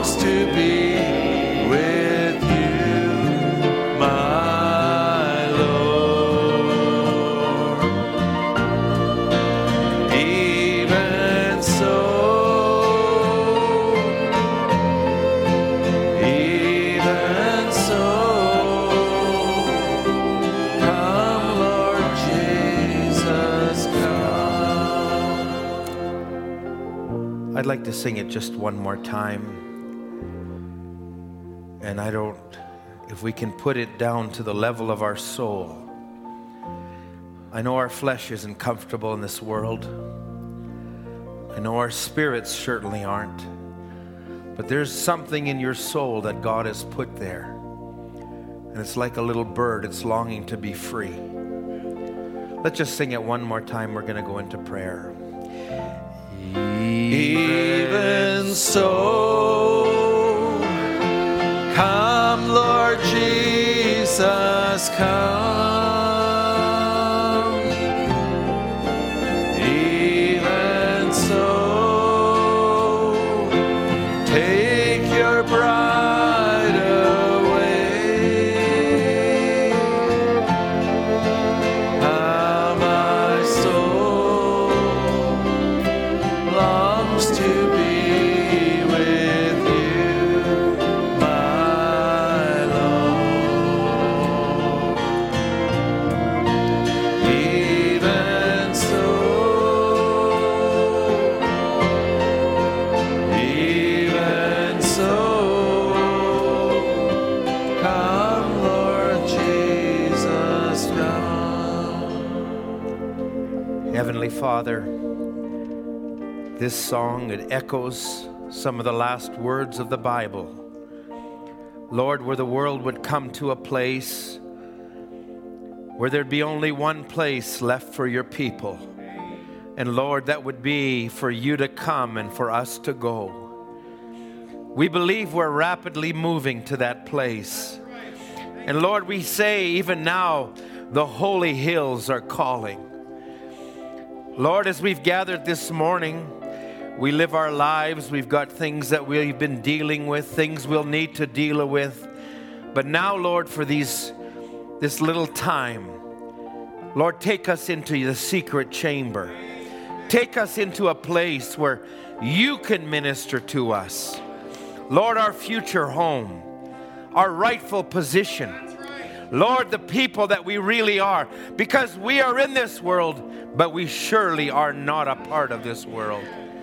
longs to be with you, my Lord. Even so, come, Lord Jesus, come. I'd like to sing it just one more time. And if we can put it down to the level of our soul. I know our flesh isn't comfortable in this world. I know our spirits certainly aren't. But there's something in your soul that God has put there. And it's like a little bird, it's longing to be free. Let's just sing it one more time. We're going to go into prayer. Even so, come, Lord Jesus, come. Even so, take your bride away. How my soul longs to be with you, my Lord. Even so, come, Lord Jesus, come. Heavenly Father, this song, it echoes some of the last words of the Bible. Lord, where the world would come to a place where there'd be only one place left for your people. And Lord, that would be for you to come and for us to go. We believe we're rapidly moving to that place. And Lord, we say even now, the holy hills are calling. Lord, as we've gathered this morning, we live our lives. We've got things that we've been dealing with, things we'll need to deal with. But now, Lord, for this little time, Lord, take us into the secret chamber. Take us into a place where you can minister to us. Lord, our future home, our rightful position. Lord, the people that we really are, because we are in this world, but we surely are not a part of this world.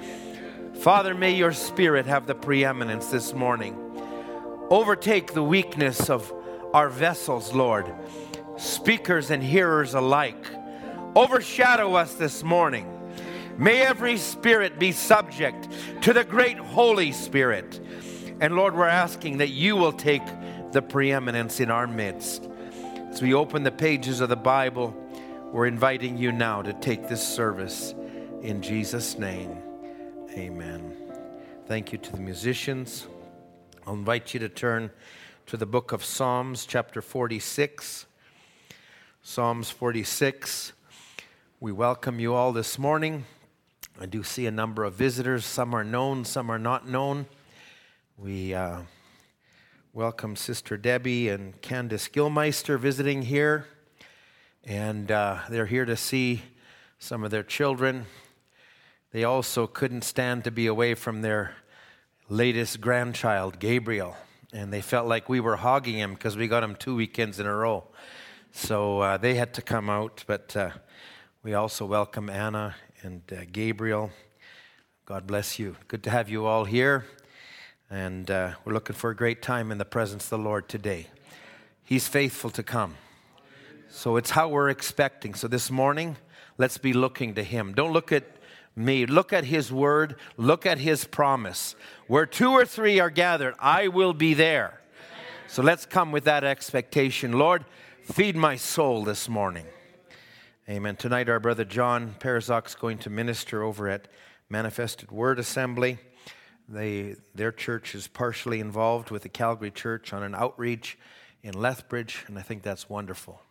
Father, may your Spirit have the preeminence this morning. Overtake the weakness of our vessels, Lord, speakers and hearers alike. Overshadow us this morning. May every spirit be subject to the great Holy Spirit. And Lord, we're asking that you will take the preeminence in our midst. As we open the pages of the Bible, we're inviting you now to take this service in Jesus' name. Amen. Thank you to the musicians. I'll invite you to turn to the book of Psalms, chapter 46. Psalms 46. We welcome you all this morning. I do see a number of visitors. Some are known, some are not known. We welcome Sister Debbie and Candace Gilmeister visiting here. And they're here to see some of their children. They also couldn't stand to be away from their latest grandchild, Gabriel. And they felt like we were hogging him because we got him 2 weekends in a row. So they had to come out. But we also welcome Anna and Gabriel. God bless you. Good to have you all here. And we're looking for a great time in the presence of the Lord today. He's faithful to come. So it's how we're expecting. So this morning, let's be looking to him. Don't look at me. Look at his word. Look at his promise. Where 2 or 3 are gathered, I will be there. So let's come with that expectation. Lord, feed my soul this morning. Amen. Tonight, our brother John Perzak is going to minister over at Manifested Word Assembly. Their church is partially involved with the Calgary Church on an outreach in Lethbridge, and I think that's wonderful.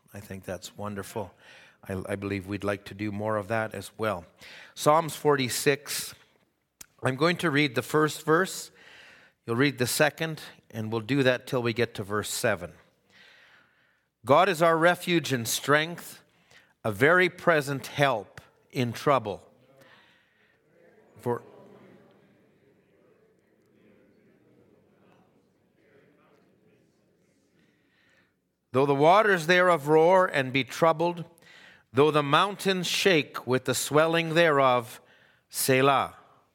I believe we'd like to do more of that as well. Psalms 46. I'm going to read the first verse. You'll read the second, and we'll do that till we get to verse 7. God is our refuge and strength, a very present help in trouble. For though the waters thereof roar and be troubled, though the mountains shake with the swelling thereof, Selah.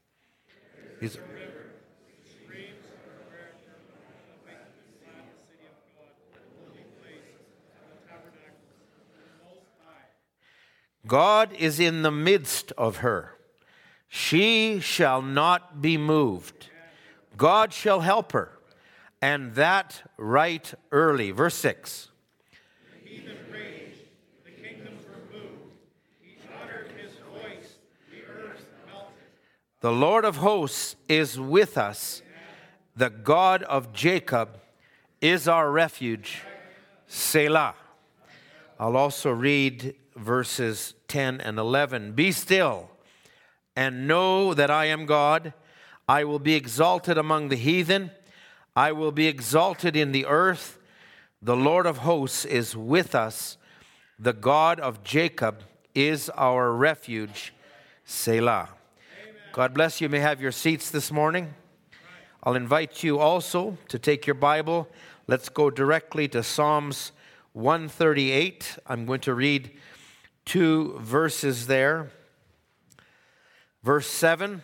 God is in the midst of her. She shall not be moved. God shall help her, and that right early. Verse 6. The heathen raged, the kingdoms were moved. He uttered his voice, the earth melted. The Lord of hosts is with us. The God of Jacob is our refuge. Selah. I'll also read verses 10 and 11. Be still and know that I am God. I will be exalted among the heathen. I will be exalted in the earth. The Lord of hosts is with us. The God of Jacob is our refuge. Selah. Amen. God bless you. You may have your seats this morning. I'll invite you also to take your Bible. Let's go directly to Psalms 138. I'm going to read 2 verses there. Verse 7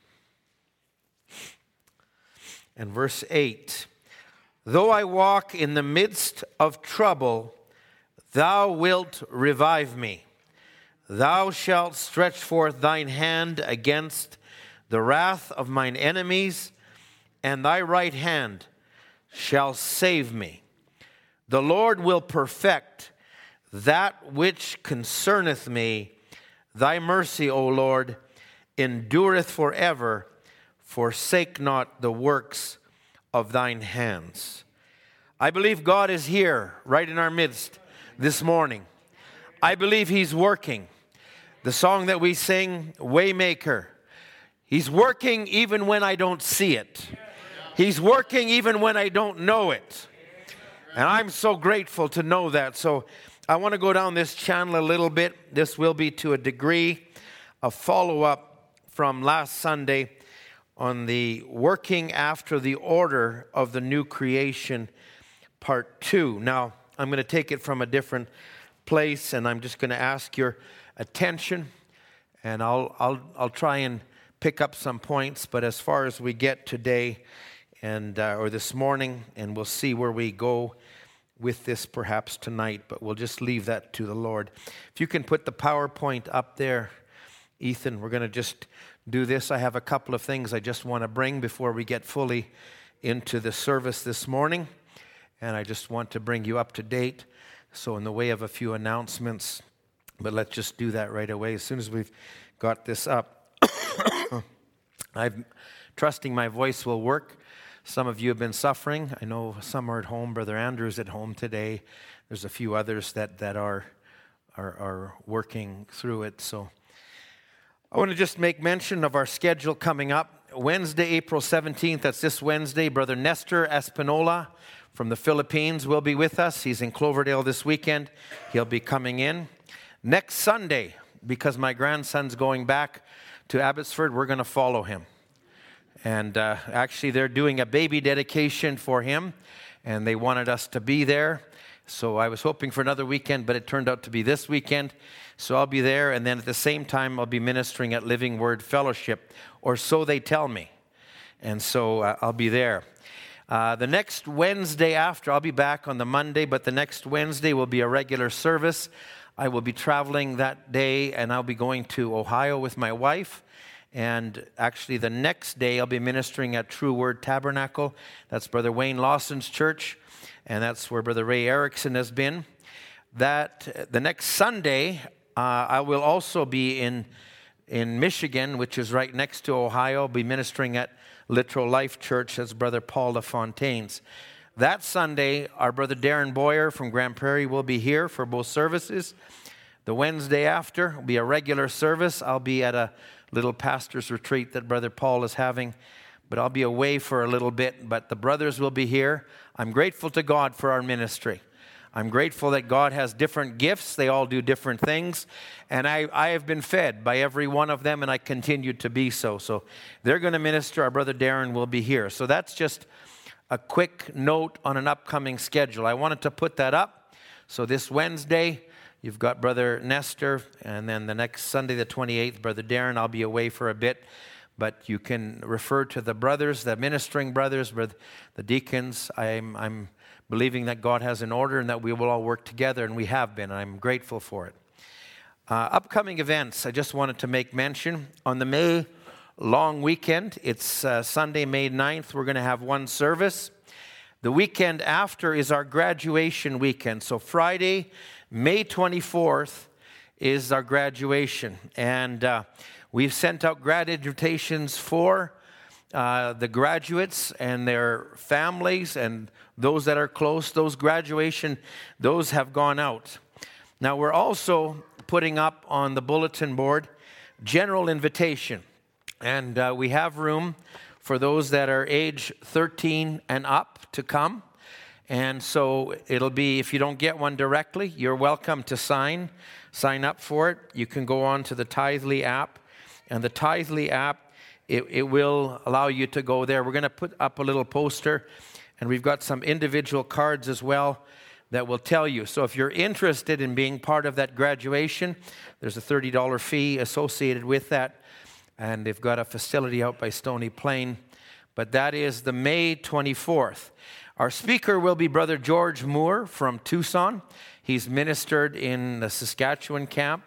and verse 8. Though I walk in the midst of trouble, thou wilt revive me. Thou shalt stretch forth thine hand against the wrath of mine enemies, and thy right hand shall save me. The Lord will perfect that which concerneth me. Thy mercy, O Lord, endureth forever. Forsake not the works of thine hands. I believe God is here, right in our midst this morning. I believe He's working. The song that we sing, Waymaker, He's working even when I don't see it. He's working even when I don't know it. And I'm so grateful to know that. So I want to go down this channel a little bit. This will be to a degree a follow-up from last Sunday on the working after the order of the new creation, part 2. Now, I'm going to take it from a different place, and I'm just going to ask your attention, and I'll try and pick up some points. But as far as we get today, and or this morning, and we'll see where we go with this perhaps tonight, but we'll just leave that to the Lord. If you can put the PowerPoint up there, Ethan, we're going to just do this. I have a couple of things I just want to bring before we get fully into the service this morning, and I just want to bring you up to date. So in the way of a few announcements, but let's just do that right away as soon as we've got this up. I'm trusting my voice will work. Some of you have been suffering. I know some are at home. Brother Andrew's at home today. There's a few others that are working through it. So I want to just make mention of our schedule coming up. Wednesday, April 17th, that's this Wednesday, Brother Nestor Espinola from the Philippines will be with us. He's in Cloverdale this weekend. He'll be coming in. Next Sunday, because my grandson's going back to Abbotsford, we're going to follow him. And actually, they're doing a baby dedication for him, and they wanted us to be there. So I was hoping for another weekend, but it turned out to be this weekend. So I'll be there, and then at the same time, I'll be ministering at Living Word Fellowship, or so they tell me. And so I'll be there. The next Wednesday after, I'll be back on the Monday, but the next Wednesday will be a regular service. I will be traveling that day, and I'll be going to Ohio with my wife. And actually, the next day, I'll be ministering at True Word Tabernacle. That's Brother Wayne Lawson's church, and that's where Brother Ray Erickson has been. The next Sunday, I will also be in Michigan, which is right next to Ohio. I'll be ministering at Literal Life Church. That's Brother Paul LaFontaine's. That Sunday, our Brother Darren Boyer from Grand Prairie will be here for both services. The Wednesday after will be a regular service. I'll be at a little pastor's retreat that Brother Paul is having. but I'll be away for a little bit, but the brothers will be here. I'm grateful to God for our ministry. I'm grateful that God has different gifts. They all do different things. And I have been fed by every one of them, and I continue to be so. So they're going to minister. Our brother Darren will be here. So that's just a quick note on an upcoming schedule. I wanted to put that up. So this Wednesday, you've got Brother Nestor, and then the next Sunday, the 28th, Brother Darren. I'll be away for a bit. But you can refer to the brothers, the ministering brothers, the deacons. I'm believing that God has an order and that we will all work together, and we have been, and I'm grateful for it. Upcoming events, I just wanted to make mention. On the May long weekend, it's Sunday, May 9th, we're going to have one service. The weekend after is our graduation weekend. So Friday, May 24th is our graduation. And we've sent out grad invitations for the graduates and their families and those that are close. Those graduation, those have gone out. Now we're also putting up on the bulletin board general invitation. And we have room for those that are age 13 and up to come. And so it'll be, if you don't get one directly, you're welcome to sign up for it. You can go on to the Tithely app. And the Tithely app, it will allow you to go there. We're going to put up a little poster, and we've got some individual cards as well that will tell you. So if you're interested in being part of that graduation, there's a $30 fee associated with that. And they've got a facility out by Stony Plain. But that is the May 24th. Our speaker will be Brother George Moore from Tucson. He's ministered in the Saskatchewan camp.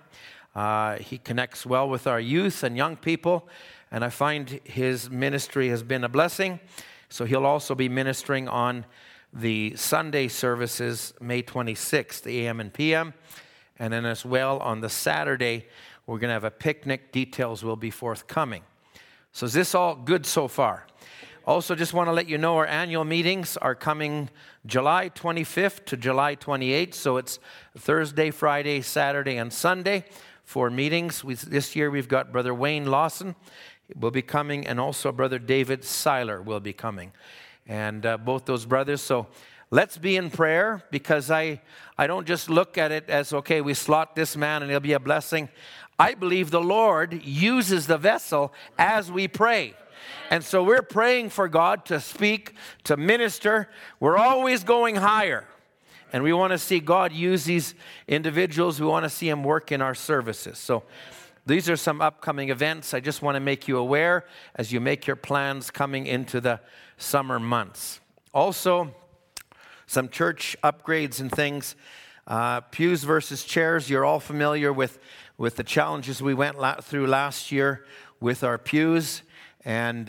He connects well with our youth and young people, and I find his ministry has been a blessing. So he'll also be ministering on the Sunday services, May 26th, AM and PM, and then as well on the Saturday, we're going to have a picnic. Details will be forthcoming. So is this all good so far? Also, just want to let you know our annual meetings are coming July 25th to July 28th. So it's Thursday, Friday, Saturday, and Sunday for meetings. This year we've got Brother Wayne Lawson will be coming, and also Brother David Seiler will be coming. And both those brothers. So let's be in prayer, because I don't just look at it as, okay, we slot this man and he'll be a blessing. I believe the Lord uses the vessel as we pray. And so we're praying for God to speak, to minister. We're always going higher. And we want to see God use these individuals. We want to see Him work in our services. So these are some upcoming events. I just want to make you aware as you make your plans coming into the summer months. Also, some church upgrades and things. Pews versus chairs. You're all familiar with the challenges we went through last year with our pews. And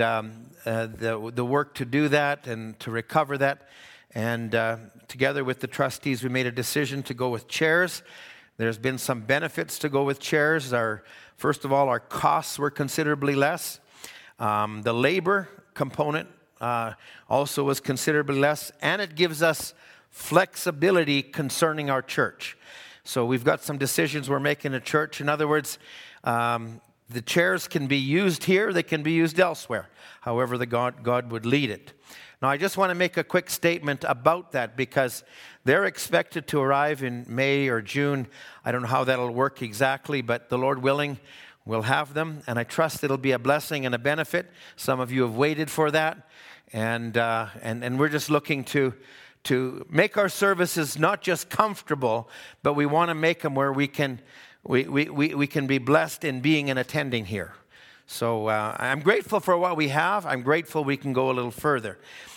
the work to do that and to recover that. And together with the trustees, we made a decision to go with chairs. There's been some benefits to go with chairs. First of all, our costs were considerably less. The labor component also was considerably less. And it gives us flexibility concerning our church. So we've got some decisions we're making at church. In other words, the chairs can be used here. They can be used elsewhere, however God would lead it. Now, I just want to make a quick statement about that, because they're expected to arrive in May or June. I don't know how that'll work exactly, but the Lord willing, we'll have them. And I trust it'll be a blessing and a benefit. Some of you have waited for that. And we're just looking to make our services not just comfortable, but we want to make them where we can be blessed in being and attending here. So I'm grateful for what we have. I'm grateful we can go a little further.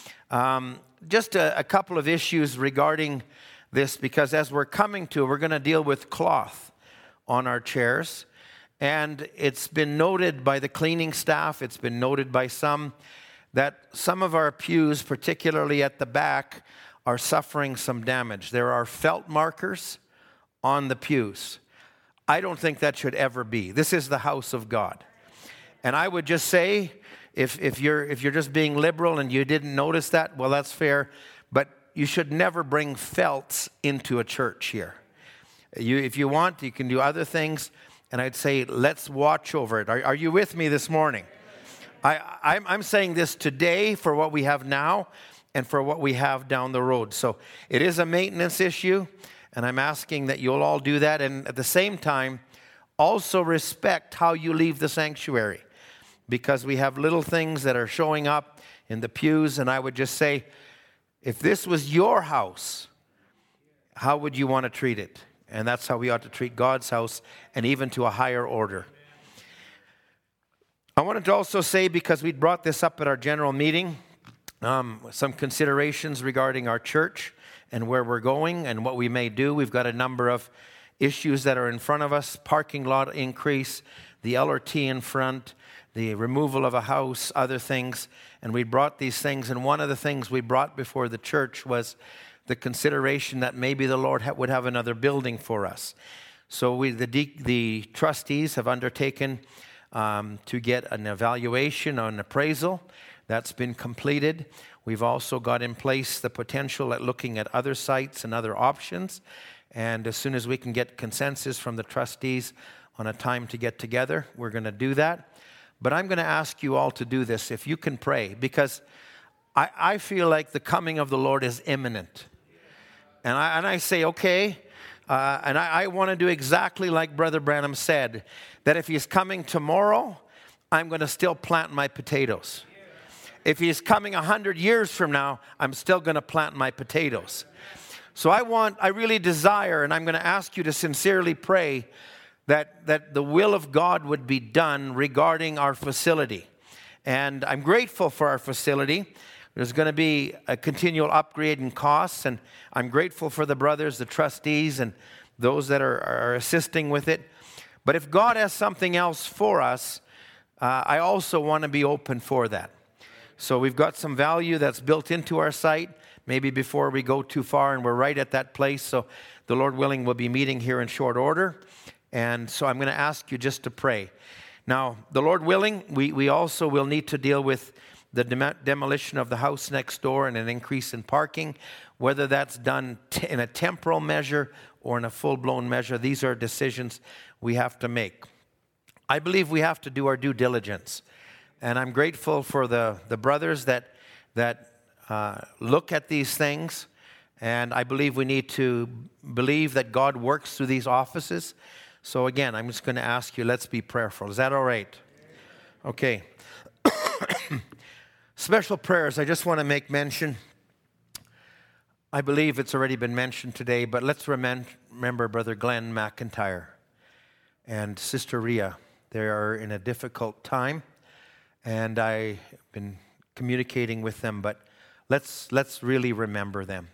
Just a couple of issues regarding this, because as we're coming to, we're going to deal with cloth on our chairs. And it's been noted by the cleaning staff, it's been noted by some, that some of our pews, particularly at the back, are suffering some damage. There are felt markers on the pews. I don't think that should ever be. This is the house of God. And I would just say, if you're just being liberal and you didn't notice that, well, that's fair. But you should never bring felts into a church here. If you want, you can do other things. And I'd say, let's watch over it. Are you with me this morning? I'm saying this today for what we have now and for what we have down the road. So it is a maintenance issue, and I'm asking that you'll all do that. And at the same time, also respect how you leave the sanctuary, because we have little things that are showing up in the pews. And I would just say, if this was your house, how would you want to treat it? And that's how we ought to treat God's house, and even to a higher order. I wanted to also say, because we brought this up at our general meeting, some considerations regarding our church and where we're going and what we may do. We've got a number of issues that are in front of us: parking lot increase, the LRT in front, the removal of a house, other things. And we brought these things, and one of the things we brought before the church was the consideration that maybe the Lord would have another building for us. So the trustees have undertaken to get an evaluation or an appraisal. That's been completed. We've also got in place the potential at looking at other sites and other options. And as soon as we can get consensus from the trustees on a time to get together, we're going to do that. But I'm going to ask you all to do this, if you can pray, because I feel like the coming of the Lord is imminent. And I say, okay, and I want to do exactly like Brother Branham said, that if he's coming tomorrow, I'm going to still plant my potatoes. If he's coming 100 years from now, I'm still going to plant my potatoes. So I really desire, and I'm going to ask you to sincerely pray that the will of God would be done regarding our facility. And I'm grateful for our facility. There's going to be a continual upgrade in costs, and I'm grateful for the brothers, the trustees, and those that are assisting with it. But if God has something else for us, I also want to be open for that. So we've got some value that's built into our site, maybe before we go too far, and we're right at that place. So the Lord willing, we'll be meeting here in short order. And so I'm going to ask you just to pray. Now, the Lord willing, we also will need to deal with the demolition of the house next door and an increase in parking, whether that's done in a temporal measure or in a full-blown measure. These are decisions we have to make. I believe we have to do our due diligence. And I'm grateful for the brothers that look at these things. And I believe we need to believe that God works through these offices. So again, I'm just going to ask you, let's be prayerful. Is that all right? Okay. Special prayers, I just want to make mention. I believe it's already been mentioned today, but let's remember Brother Glenn McIntyre and Sister Rhea. They are in a difficult time, and I've been communicating with them, but let's really remember them.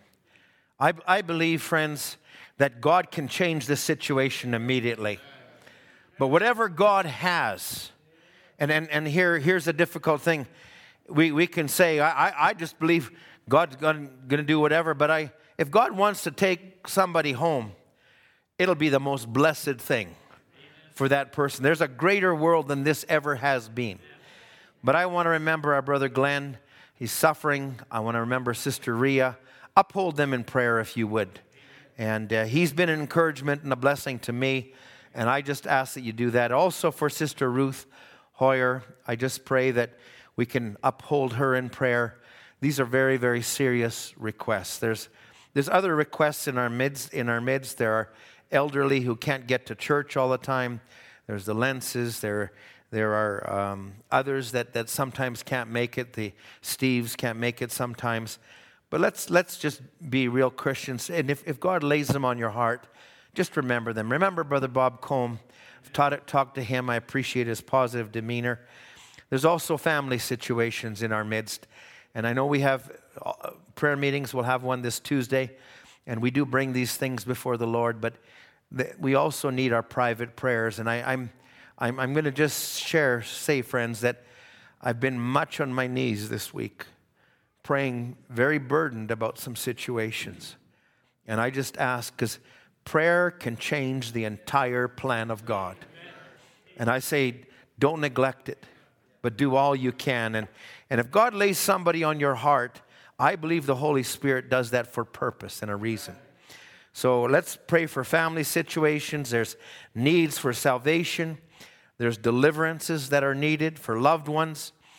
I believe, friends, that God can change this situation immediately. But whatever God has, and here's a difficult thing. We can say, I just believe God's going to do whatever, but if God wants to take somebody home, it'll be the most blessed thing for that person. There's a greater world than this ever has been. But I want to remember our brother Glenn. He's suffering. I want to remember Sister Rhea. Uphold them in prayer if you would. And he's been an encouragement and a blessing to me, and I just ask that you do that. Also for Sister Ruth Hoyer, I just pray that we can uphold her in prayer. These are very, very serious requests. There's other requests in our midst. There are elderly who can't get to church all the time. There's the Lenses. There are others that sometimes can't make it. The Steves can't make it sometimes. But let's just be real Christians. And if God lays them on your heart, just remember them. Remember Brother Bob Combe. I've talked to him. I appreciate his positive demeanor. There's also family situations in our midst. And I know we have prayer meetings. We'll have one this Tuesday. And we do bring these things before the Lord. But we also need our private prayers. And I'm going to just say, friends, that I've been much on my knees this week, praying very burdened about some situations. And I just ask, because prayer can change the entire plan of God. And I say, don't neglect it, but do all you can. And if God lays somebody on your heart, I believe the Holy Spirit does that for purpose and a reason. So let's pray for family situations. There's needs for salvation. There's deliverances that are needed for loved ones.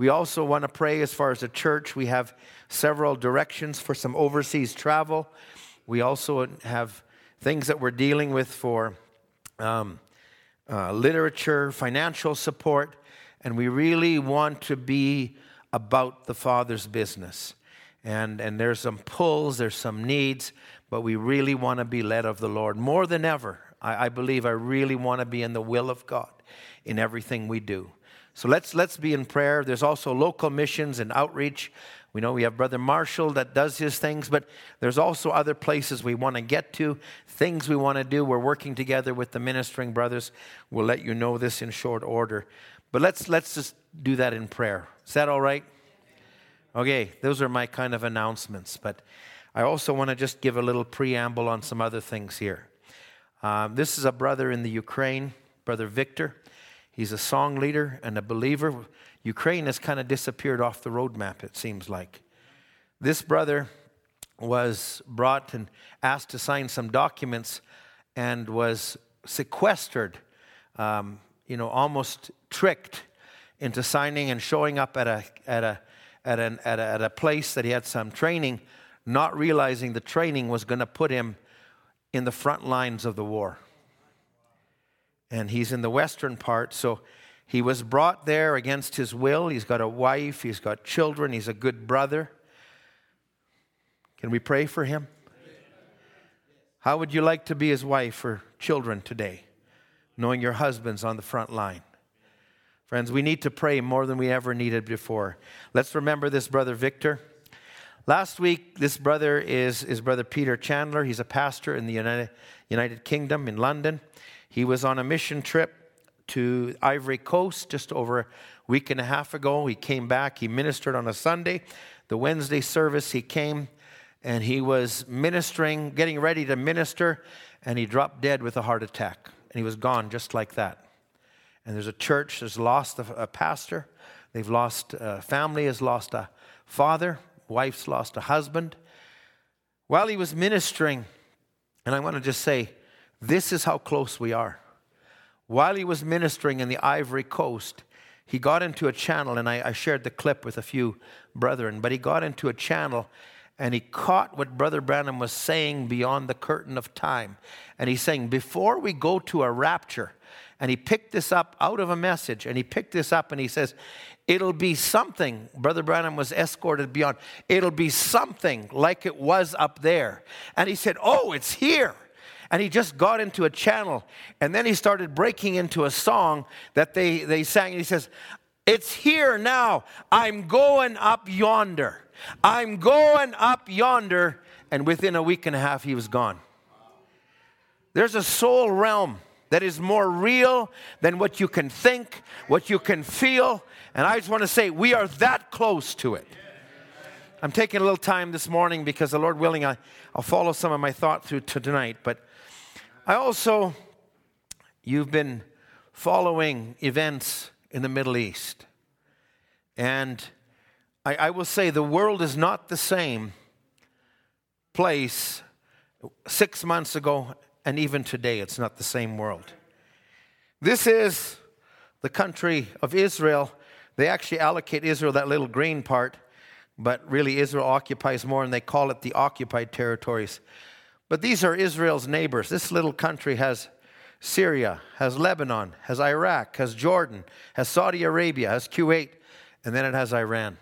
We also want to pray as far as the church. We have several directions for some overseas travel. We also have things that we're dealing with for literature, financial support, and we really want to be about the Father's business. And there's some pulls, there's some needs, but we really want to be led of the Lord. More than ever, I believe I really want to be in the will of God in everything we do. So let's be in prayer. There's also local missions and outreach. We know we have Brother Marshall that does his things, but there's also other places we want to get to, things we want to do. We're working together with the ministering brothers. We'll let you know this in short order. But let's just do that in prayer. Is that all right? Okay, those are my kind of announcements, but I also want to just give a little preamble on some other things here. This is a brother in the Ukraine, Brother Victor. He's a song leader and a believer. Ukraine has kind of disappeared off the road map, it seems like. This brother was brought and asked to sign some documents and was sequestered, almost tricked into signing and showing up at a place that he had some training, not realizing the training was going to put him in the front lines of the war. And he's in the western part, so he was brought there against his will. He's got a wife, he's got children, he's a good brother. Can we pray for him? How would you like to be his wife or children today, knowing your husband's on the front line? Friends, we need to pray more than we ever needed before. Let's remember this brother Victor. Last week, this brother is Brother Peter Chandler. He's a pastor in the United Kingdom in London. He was on a mission trip to Ivory Coast just over a week and a half ago. He came back. He ministered on a Sunday. The Wednesday service, he came and he was ministering, getting ready to minister, and he dropped dead with a heart attack. And he was gone just like that. And there's a church that's lost a pastor. They've lost a family, has lost a father. Wife's lost a husband. While he was ministering, and I want to just say, this is how close we are. While he was ministering in the Ivory Coast, he got into a channel, and I shared the clip with a few brethren, but he got into a channel, and he caught what Brother Branham was saying beyond the curtain of time. And he's saying, before we go to a rapture, and he picked this up out of a message, and he picked this up, and he says, it'll be something. Brother Branham was escorted beyond. It'll be something like it was up there. And he said, oh, it's here. And he just got into a channel. And then he started breaking into a song that they sang. And he says, it's here now. I'm going up yonder. I'm going up yonder. And within a week and a half, he was gone. There's a soul realm that is more real than what you can think, what you can feel. And I just want to say, we are that close to it. I'm taking a little time this morning because the Lord willing, I'll follow some of my thought through to tonight. But you've been following events in the Middle East. And I will say the world is not the same place 6 months ago, and even today it's not the same world. This is the country of Israel. They actually allocate Israel that little green part, but really Israel occupies more, and they call it the occupied territories. But these are Israel's neighbors. This little country has Syria, has Lebanon, has Iraq, has Jordan, has Saudi Arabia, has Kuwait, and then it has Iran.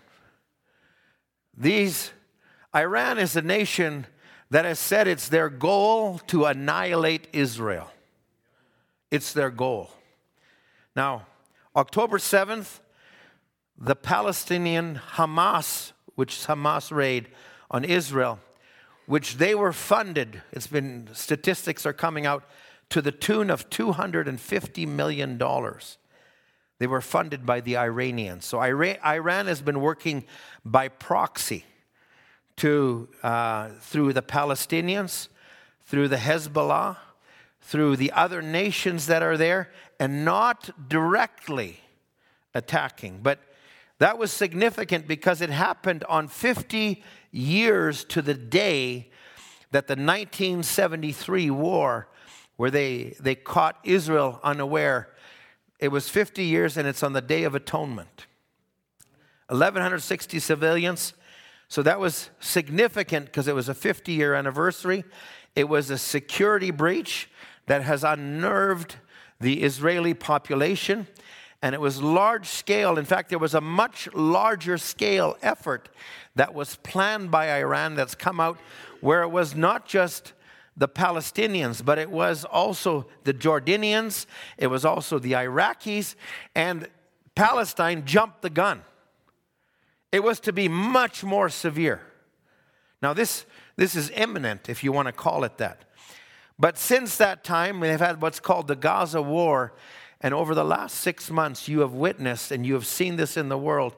Iran is a nation that has said it's their goal to annihilate Israel. It's their goal. Now, October 7th, the Palestinian Hamas, which is Hamas raid on Israel, which they were funded, statistics are coming out, to the tune of $250 million. They were funded by the Iranians. So Iran has been working by proxy through the Palestinians, through the Hezbollah, through the other nations that are there, and not directly attacking. But that was significant because it happened on 50 years to the day that the 1973 war, where they caught Israel unaware, it was 50 years, and it's on the Day of Atonement. 1,160 civilians. So that was significant because it was a 50-year anniversary. It was a security breach that has unnerved the Israeli population. And it was large scale. In fact, there was a much larger scale effort that was planned by Iran that's come out, where it was not just the Palestinians, but it was also the Jordanians, it was also the Iraqis, and Palestine jumped the gun. It was to be much more severe. Now this is imminent, if you want to call it that. But since that time, they've had what's called the Gaza War, and over the last 6 months, you have witnessed, and you have seen this in the world,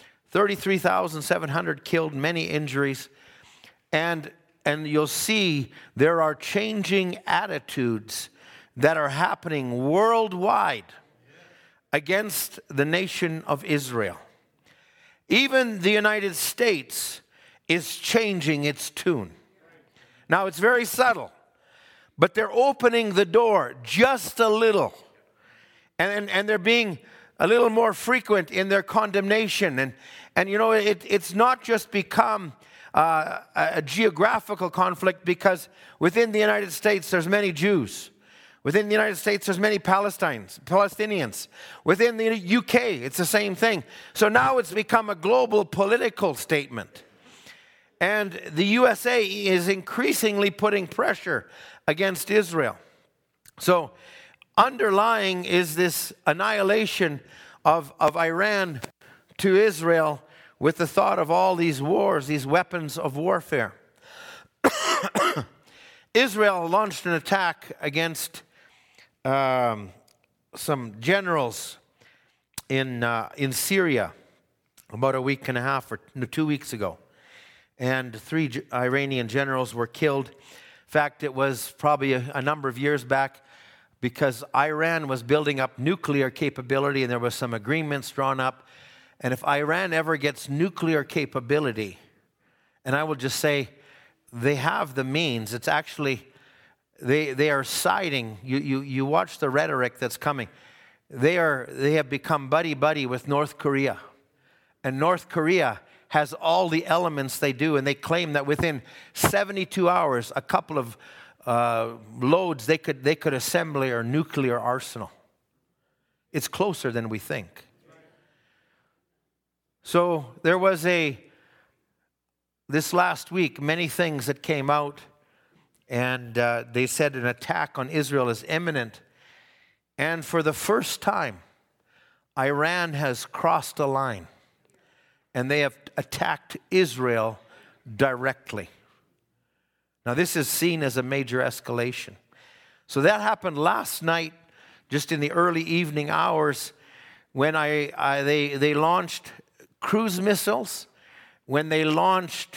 33,700 killed, many injuries, and you'll see there are changing attitudes that are happening worldwide against the nation of Israel. Even the United States is changing its tune. Now, it's very subtle, but they're opening the door just a little. And they're being a little more frequent in their condemnation. And you know, it's not just become a geographical conflict, because within the United States there's many Jews. Within the United States there's many Palestinians. Within the UK it's the same thing. So now it's become a global political statement. And the USA is increasingly putting pressure against Israel. So underlying is this annihilation of Iran to Israel, with the thought of all these wars, these weapons of warfare. Israel launched an attack against some generals in Syria about a week and a half or 2 weeks ago. And 3 Iranian generals were killed. In fact, it was probably a number of years back, because Iran was building up nuclear capability, and there was some agreements drawn up. And if Iran ever gets nuclear capability, and I will just say they have the means, it's actually, they are siding. You watch the rhetoric that's coming. They have become buddy-buddy with North Korea. And North Korea has all the elements they do, and they claim that within 72 hours, a couple of loads they could assemble a nuclear arsenal. It's closer than we think. So there was this last week, many things that came out, and they said an attack on Israel is imminent. And for the first time, Iran has crossed a line, and they have attacked Israel directly. Now, this is seen as a major escalation. So that happened last night, just in the early evening hours, when they launched cruise missiles, when they launched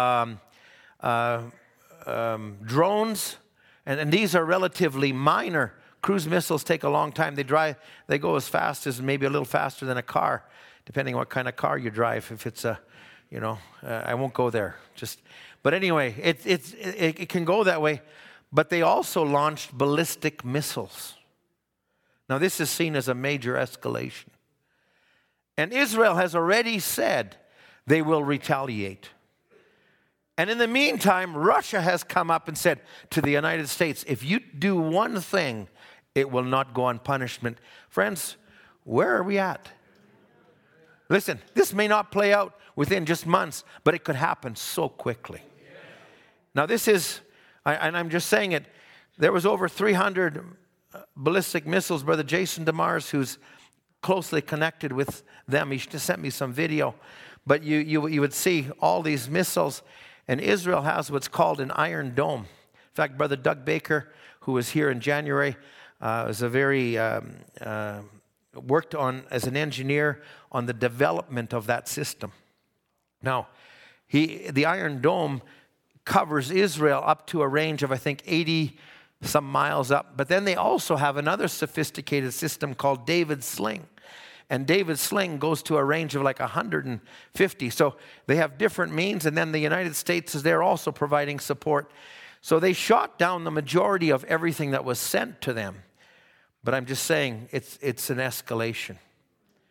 drones, and these are relatively minor. Cruise missiles take a long time. They go as fast as, maybe a little faster than a car, depending on what kind of car you drive. If it's I won't go there. But anyway, it can go that way. But they also launched ballistic missiles. Now, this is seen as a major escalation. And Israel has already said they will retaliate. And in the meantime, Russia has come up and said to the United States, if you do one thing, it will not go unpunished. Friends, where are we at? Listen, this may not play out within just months, but it could happen so quickly. Now this is, and I'm just saying it, there was over 300 ballistic missiles. Brother Jason DeMars, who's closely connected with them, he just sent me some video. But you would see all these missiles, and Israel has what's called an Iron Dome. In fact, Brother Doug Baker, who was here in January, was a very worked on as an engineer on the development of that system. Now, the Iron Dome covers Israel up to a range of, I think, 80 some miles up. But then they also have another sophisticated system called David's Sling. And David's Sling goes to a range of like 150. So they have different means. And then the United States is there also providing support. So they shot down the majority of everything that was sent to them. But I'm just saying it's an escalation.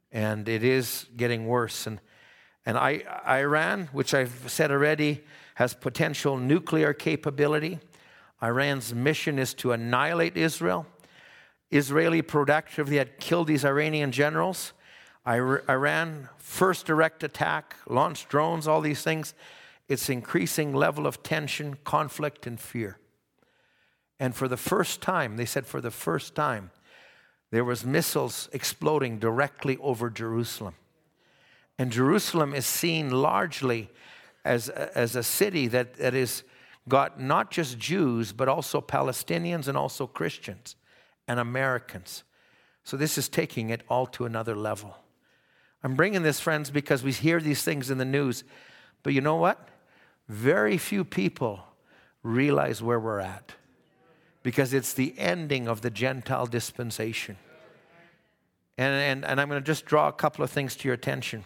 And it is getting worse. And Iran, which I've said already, has potential nuclear capability. Iran's mission is to annihilate Israel. Israeli proactively had killed these Iranian generals. Iran, first direct attack, launched drones, all these things. It's increasing level of tension, conflict, and fear. And for the first time, they said for the first time, there was missiles exploding directly over Jerusalem. And Jerusalem is seen largely as a city that is got not just Jews, but also Palestinians and also Christians and Americans. So this is taking it all to another level. I'm bringing this, friends, because we hear these things in the news. But you know what? Very few people realize where we're at, because it's the ending of the Gentile dispensation. And I'm going to just draw a couple of things to your attention.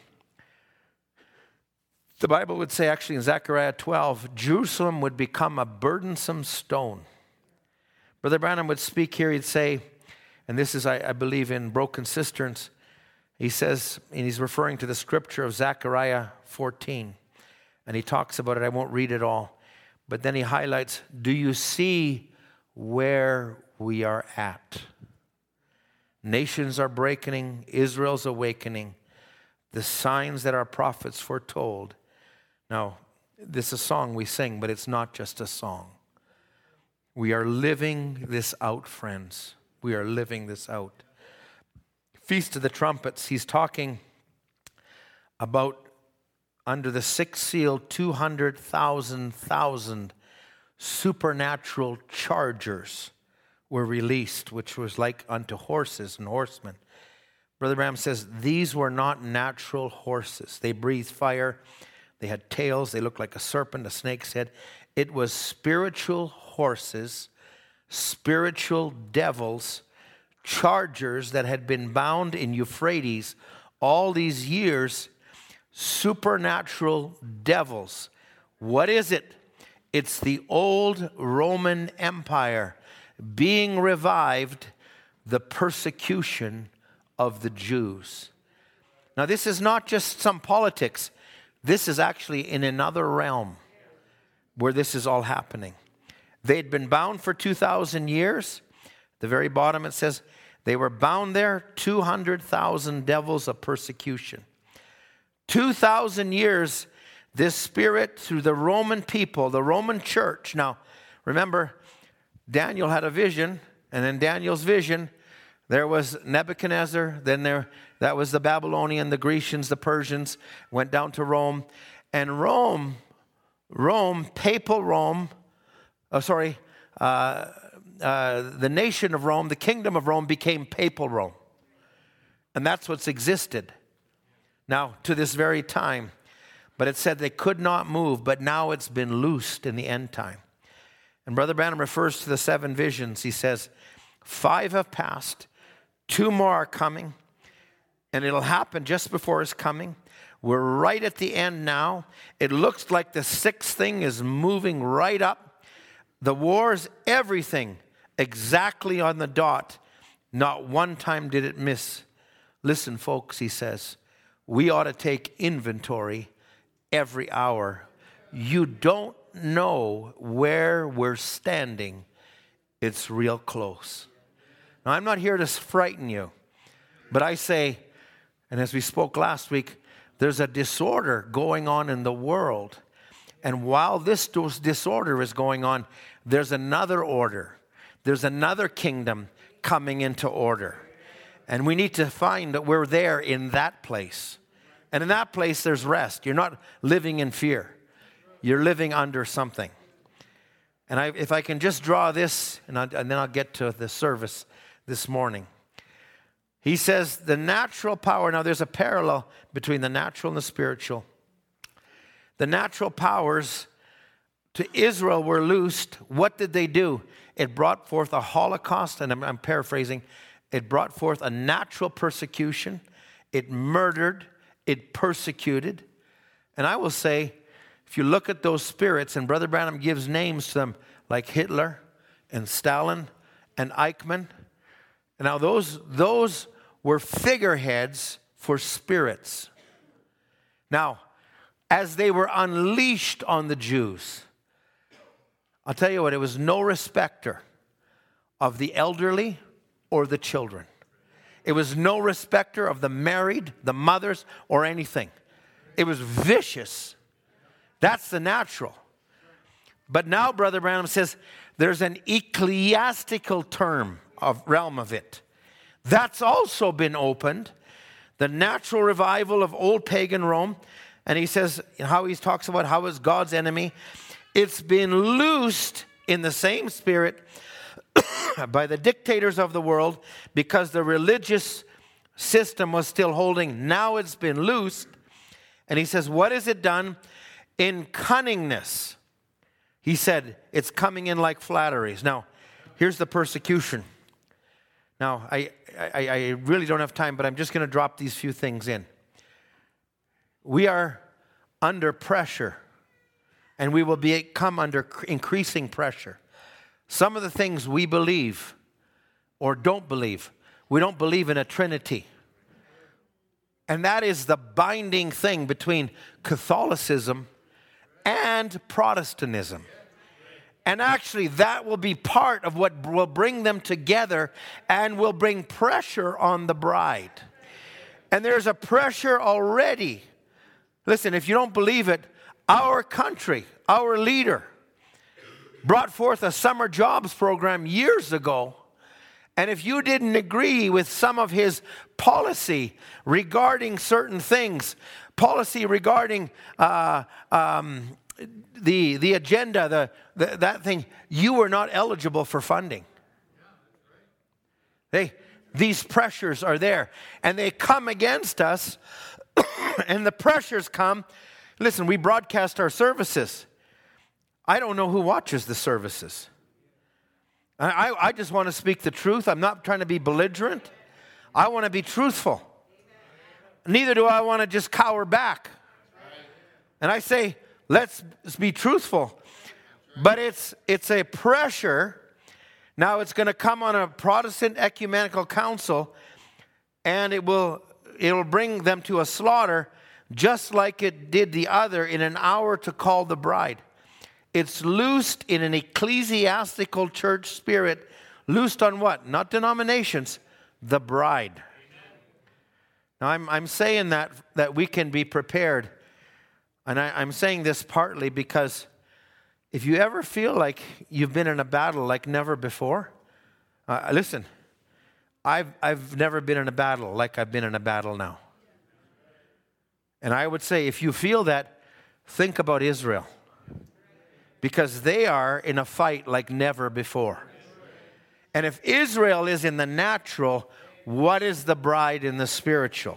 The Bible would say, actually in Zechariah 12, Jerusalem would become a burdensome stone. Brother Branham would speak here, he'd say, and this is, I believe, in Broken Cisterns, he says, and he's referring to the scripture of Zechariah 14, and he talks about it. I won't read it all, but then he highlights, do you see where we are at? Nations are breaking, Israel's awakening, the signs that our prophets foretold. Now, this is a song we sing, but it's not just a song. We are living this out, friends. We are living this out. Feast of the Trumpets, he's talking about under the sixth seal, 200,000 supernatural chargers were released, which was like unto horses and horsemen. Brother Branham says these were not natural horses. They breathed fire. They had tails. They looked like a serpent, a snake's head. It was spiritual horses, spiritual devils, chargers that had been bound in Euphrates all these years, supernatural devils. What is it? It's the old Roman Empire being revived, the persecution of the Jews. Now, this is not just some politics. This is actually in another realm where this is all happening. They'd been bound for 2,000 years. The very bottom it says they were bound there, 200,000 devils of persecution. 2,000 years, this spirit through the Roman people, the Roman church. Now, remember, Daniel had a vision, and in Daniel's vision, there was Nebuchadnezzar, then that was the Babylonian, the Grecians, the Persians, went down to Rome. And Rome, papal Rome, the nation of Rome, the kingdom of Rome became papal Rome. And that's what's existed now to this very time. But it said they could not move, but now it's been loosed in the end time. And Brother Branham refers to the 7 visions. He says, 5 have passed, 2 more are coming, and it'll happen just before his coming. We're right at the end now. It looks like the 6th thing is moving right up. The wars, everything, exactly on the dot. Not one time did it miss. Listen, folks, he says, we ought to take inventory every hour. You don't know where we're standing. It's real close. Now, I'm not here to frighten you, but I say, and as we spoke last week, there's a disorder going on in the world. And while this disorder is going on, there's another order. There's another kingdom coming into order. And we need to find that we're there in that place. And in that place, there's rest. You're not living in fear. You're living under something. And if I can just draw this, and then I'll get to the service this morning. He says the natural power, now there's a parallel between the natural and the spiritual. The natural powers to Israel were loosed. What did they do? It brought forth a Holocaust, and I'm paraphrasing. It brought forth a natural persecution. It murdered. It persecuted. And I will say, if you look at those spirits, and Brother Branham gives names to them, like Hitler and Stalin and Eichmann. And now those were figureheads for spirits. Now, as they were unleashed on the Jews, I'll tell you what, it was no respecter of the elderly or the children. It was no respecter of the married, the mothers, or anything. It was vicious. That's the natural. But now Brother Branham says there's an ecclesiastical realm of it. That's also been opened. The natural revival of old pagan Rome. And he says how he talks about how it's God's enemy. It's been loosed in the same spirit by the dictators of the world because the religious system was still holding. Now it's been loosed. And he says, what is it done? In cunningness. He said, it's coming in like flatteries. Now, here's the persecution. Now, I really don't have time, but I'm just going to drop these few things in. We are under pressure, and we will come under increasing pressure. Some of the things we believe or don't believe, we don't believe in a Trinity. And that is the binding thing between Catholicism and Protestantism. And actually, that will be part of what will bring them together and will bring pressure on the bride. And there's a pressure already. Listen, if you don't believe it, our country, our leader, brought forth a summer jobs program years ago. And if you didn't agree with some of his policy regarding certain things, policy regarding the agenda, that thing, you were not eligible for funding. These pressures are there, and they come against us, and the pressures come. Listen, we broadcast our services. I don't know who watches the services. I just want to speak the truth. I'm not trying to be belligerent. I want to be truthful. Neither do I want to just cower back. And I say, let's be truthful. But it's a pressure. Now it's going to come on a Protestant ecumenical council, and it'll bring them to a slaughter, just like it did the other in an hour to call the bride. It's loosed in an ecclesiastical church spirit. Loosed on what? Not denominations, the bride. Now I'm saying that we can be prepared. And I'm saying this partly because if you ever feel like you've been in a battle like never before, listen, I've never been in a battle like I've been in a battle now. And I would say if you feel that, think about Israel. Because they are in a fight like never before. And if Israel is in the natural, what is the bride in the spiritual?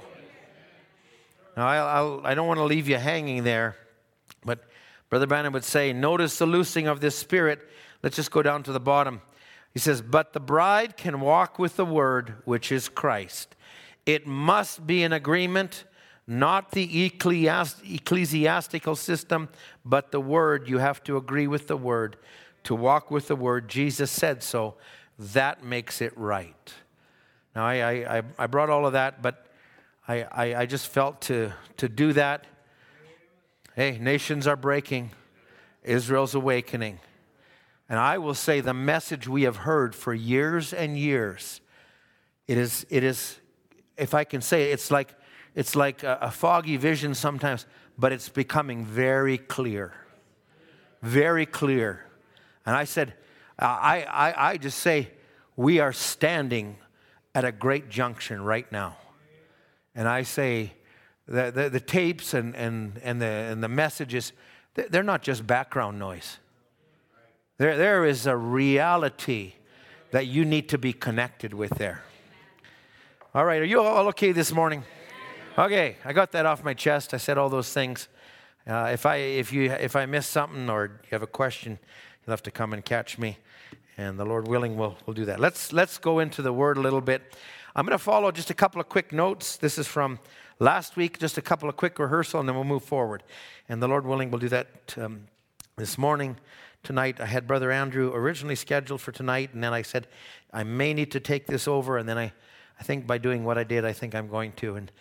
Now, I don't want to leave you hanging there, but Brother Branham would say, notice the loosing of this spirit. Let's just go down to the bottom. He says, but the bride can walk with the word, which is Christ. It must be an agreement, not the ecclesiastical system, but the word. You have to agree with the word. To walk with the word, Jesus said so. That makes it right. Now, I brought all of that, but I just felt to do that. Hey, nations are breaking. Israel's awakening. And I will say the message we have heard for years and years, it is, if I can say it, it's like a foggy vision sometimes, but it's becoming very clear. Very clear. And I said, I just say, we are standing at a great junction right now. And I say, the tapes and the messages, they're not just background noise. There is a reality that you need to be connected with there. All right, are you all okay this morning? Okay, I got that off my chest. I said all those things. If I miss something or you have a question, you'll have to come and catch me. And the Lord willing, we'll do that. Let's go into the Word a little bit. I'm going to follow just a couple of quick notes. This is from last week, just a couple of quick rehearsal, and then we'll move forward. And the Lord willing, we'll do that this morning. Tonight, I had Brother Andrew originally scheduled for tonight, and then I said, I may need to take this over, and then I think by doing what I did, I think I'm going to. And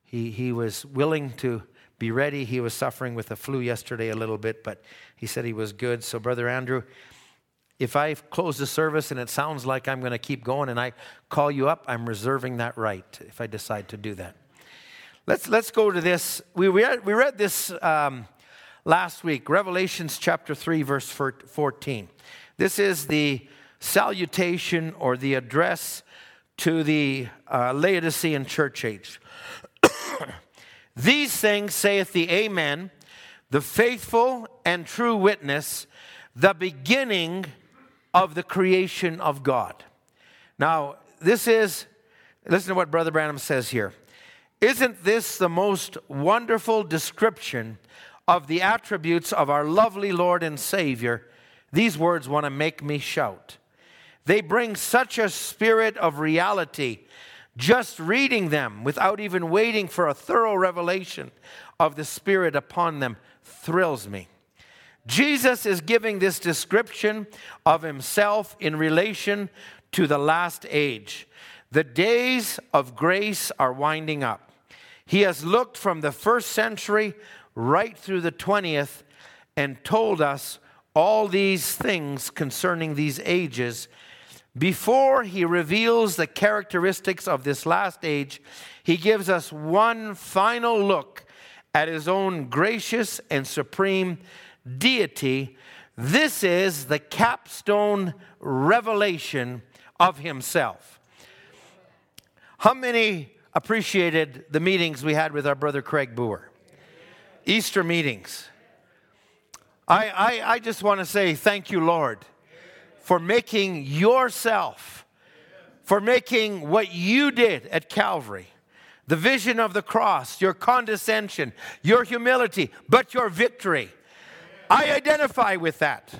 He was willing to be ready. He was suffering with the flu yesterday a little bit, but he said he was good. So Brother Andrew, if I close the service and it sounds like I'm going to keep going and I call you up, I'm reserving that right if I decide to do that. Let's go to this. We read this last week, Revelations chapter 3, verse 14. This is the salutation or the address to the Laodicean church age. These things saith the Amen, the faithful and true witness, the beginning of the creation of God. Now, listen to what Brother Branham says here. Isn't this the most wonderful description of the attributes of our lovely Lord and Savior? These words want to make me shout. They bring such a spirit of reality. Just reading them without even waiting for a thorough revelation of the Spirit upon them thrills me. Jesus is giving this description of himself in relation to the last age. The days of grace are winding up. He has looked from the first century right through the 20th and told us all these things concerning these ages. Before he reveals the characteristics of this last age, he gives us one final look at his own gracious and supreme deity. This is the capstone revelation of himself. How many appreciated the meetings we had with our brother Craig Boer? Easter meetings. I just want to say thank you, Lord, for making yourself, for making what you did at Calvary, the vision of the cross, your condescension, your humility, but your victory. I identify with that.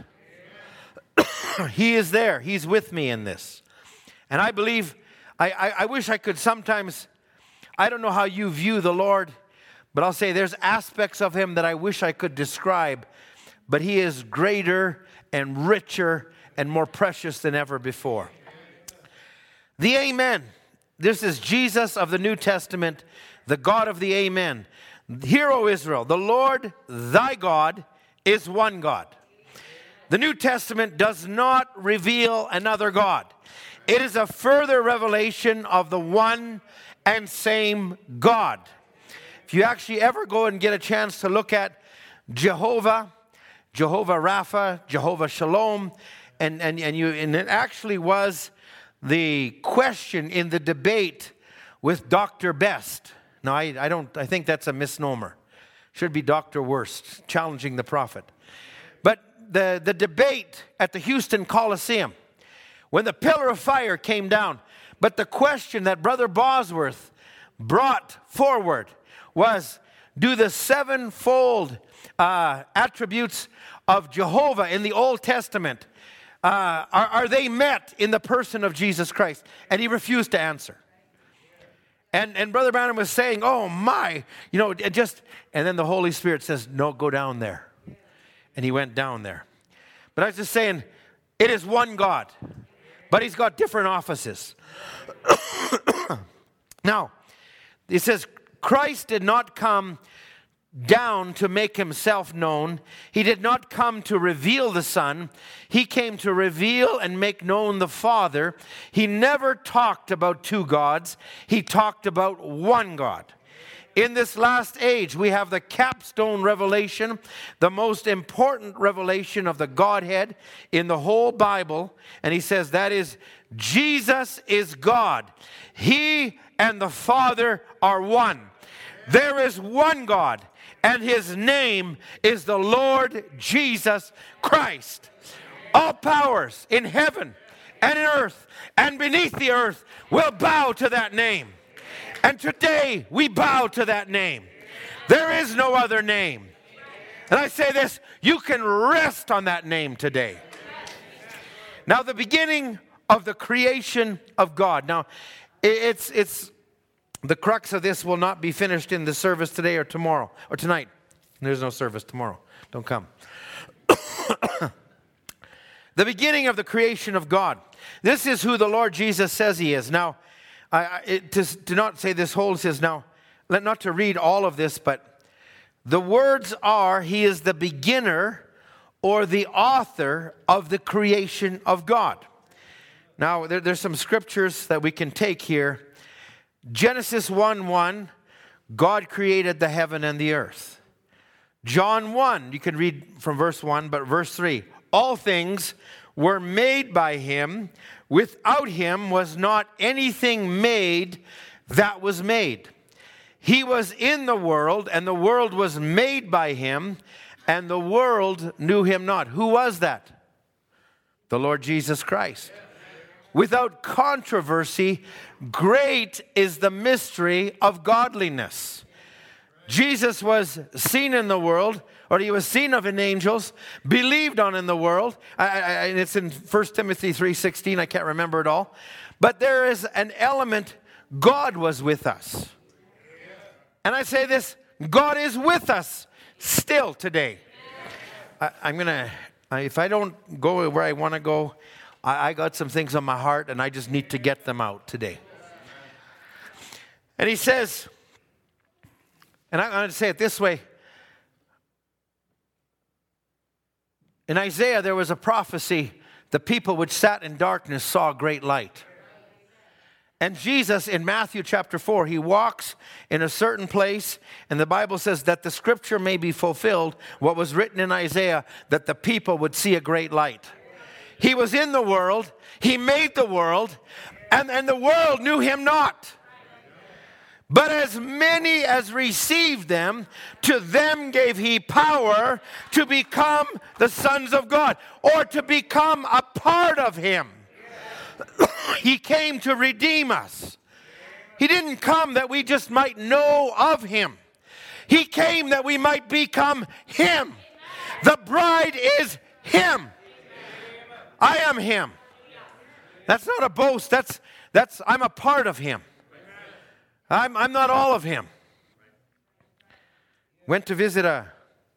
He is there. He's with me in this. And I believe, I wish I could sometimes, I don't know how you view the Lord, but I'll say there's aspects of him that I wish I could describe, but he is greater and richer and more precious than ever before. The Amen. This is Jesus of the New Testament, the God of the Amen. Hear, O Israel, the Lord thy God is one God. The New Testament does not reveal another God. It is a further revelation of the one and same God. If you actually ever go and get a chance to look at Jehovah Rapha, Jehovah Shalom, and it actually was the question in the debate with Dr. Best. Now, I think that's a misnomer. Should be Dr. Worst, challenging the prophet. But the debate at the Houston Coliseum, when the pillar of fire came down, but the question that Brother Bosworth brought forward was, do the sevenfold attributes of Jehovah in the Old Testament, are they met in the person of Jesus Christ? And he refused to answer. And Brother Branham was saying, oh my, and then the Holy Spirit says, no, go down there. And he went down there. But I was just saying, it is one God, but he's got different offices. Now, it says, Christ did not come down to make himself known. He did not come to reveal the Son. He came to reveal and make known the Father. He never talked about two gods. He talked about one God. In this last age, we have the capstone revelation, the most important revelation of the Godhead in the whole Bible. And he says that is, Jesus is God. He and the Father are one. There is one God, and his name is the Lord Jesus Christ. All powers in heaven and in earth and beneath the earth will bow to that name. And today we bow to that name. There is no other name. And I say this, you can rest on that name today. Now, the beginning of the creation of God. Now, it's the crux of this will not be finished in the service today or tomorrow or tonight. There's no service tomorrow. Don't come. The beginning of the creation of God. This is who the Lord Jesus says he is. Now, to not say this whole, says, now, not to read all of this, but the words are, He is the beginner or the author of the creation of God. Now, there's some scriptures that we can take here. Genesis 1:1, God created the heaven and the earth. John 1, you can read from verse 1, but verse 3, all things were made by Him. Without Him was not anything made that was made. He was in the world, and the world was made by Him, and the world knew Him not. Who was that? The Lord Jesus Christ. Without controversy, great is the mystery of godliness. Jesus was seen in the world, or He was seen of in angels, believed on in the world. It's in 1 Timothy 3:16. I can't remember it all. But there is an element, God was with us. And I say this, God is with us still today. If I don't go where I want to go, I got some things on my heart, and I just need to get them out today. And He says, and I'm going to say it this way. In Isaiah, there was a prophecy, the people which sat in darkness saw great light. And Jesus, in Matthew chapter 4, He walks in a certain place, and the Bible says that the scripture may be fulfilled, what was written in Isaiah, that the people would see a great light. He was in the world, He made the world, and the world knew Him not. But as many as received them, to them gave He power to become the sons of God, or to become a part of Him. He came to redeem us. He didn't come that we just might know of Him. He came that we might become Him. The bride is Him. I am Him. That's not a boast. That's I'm a part of Him. I'm not all of Him. Went to visit a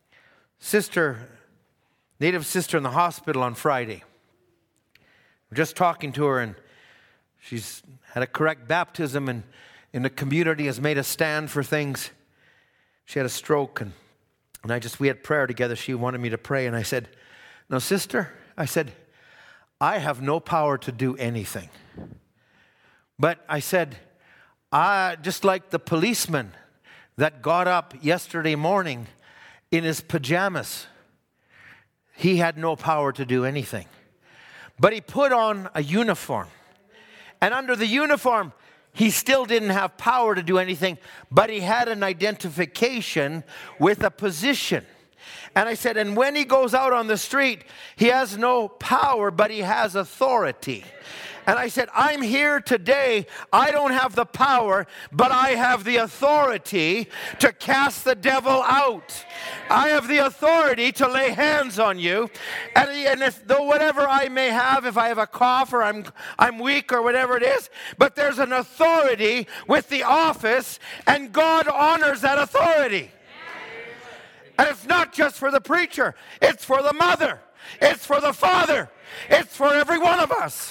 native sister in the hospital on Friday. We're just talking to her, and she's had a correct baptism, and in the community has made a stand for things. She had a stroke, and we had prayer together. She wanted me to pray, and I said, "No, sister," I said, "I have no power to do anything." But I said, just like the policeman that got up yesterday morning in his pajamas, he had no power to do anything. But he put on a uniform. And under the uniform, he still didn't have power to do anything, but he had an identification with a position. And I said, and when he goes out on the street, he has no power, but he has authority. And I said, I'm here today. I don't have the power, but I have the authority to cast the devil out. I have the authority to lay hands on you. And if though whatever I may have, if I have a cough or I'm weak or whatever it is, but there's an authority with the office, and God honors that authority. And it's not just for the preacher. It's for the mother. It's for the father. It's for every one of us.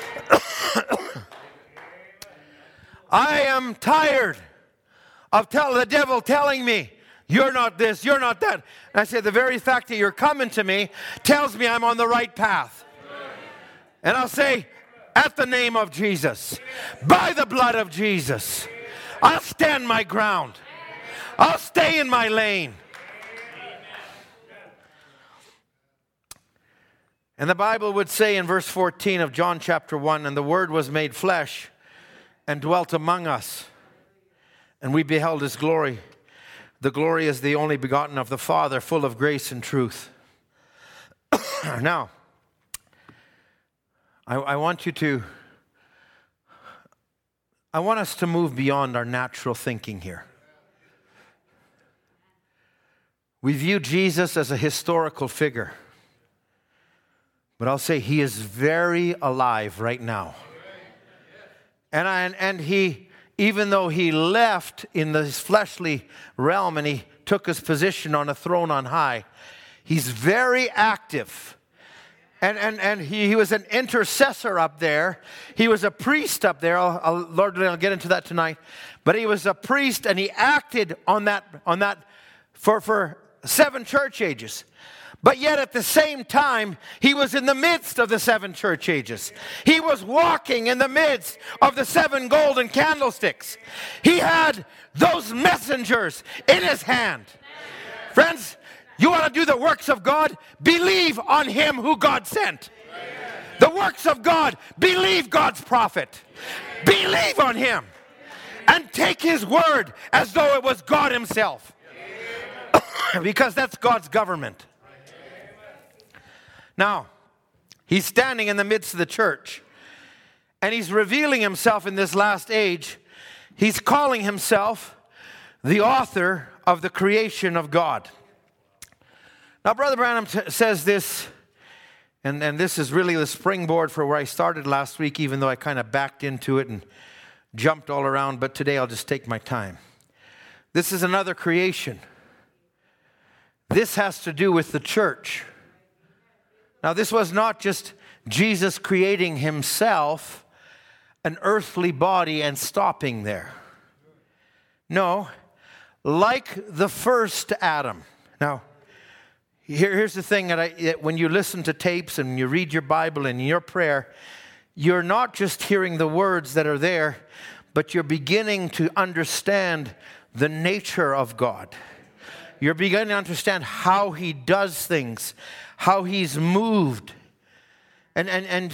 I am tired of the devil telling me, you're not this, you're not that. And I say, the very fact that you're coming to me tells me I'm on the right path. And I'll say, at the name of Jesus, by the blood of Jesus, I'll stand my ground. I'll stay in my lane. And the Bible would say in verse 14 of John chapter 1, and the Word was made flesh and dwelt among us, and we beheld His glory. The glory is the only begotten of the Father, full of grace and truth. Now, I want us to move beyond our natural thinking here. We view Jesus as a historical figure. But I'll say He is very alive right now. And He, even though He left in this fleshly realm and He took His position on a throne on high, He's very active. And he was an intercessor up there. He was a priest up there. Lord, I'll get into that tonight. But he was a priest, and he acted on that for 7 church ages. But yet at the same time, he was in the midst of the 7 church ages. He was walking in the midst of the 7 golden candlesticks. He had those messengers in his hand. Friends, you want to do the works of God? Believe on him who God sent. The works of God, believe God's prophet. Believe on him. And take his word as though it was God himself. Because that's God's government. Now, he's standing in the midst of the church, and he's revealing himself in this last age. He's calling himself the author of the creation of God. Now, Brother Branham says this, and this is really the springboard for where I started last week, even though I kind of backed into it and jumped all around, but today I'll just take my time. This is another creation. This has to do with the church. Now, this was not just Jesus creating himself, an earthly body, and stopping there. No, like the first Adam. Now, here's the thing that when you listen to tapes and you read your Bible and your prayer, you're not just hearing the words that are there, but you're beginning to understand the nature of God. You're beginning to understand how he does things, how he's moved. We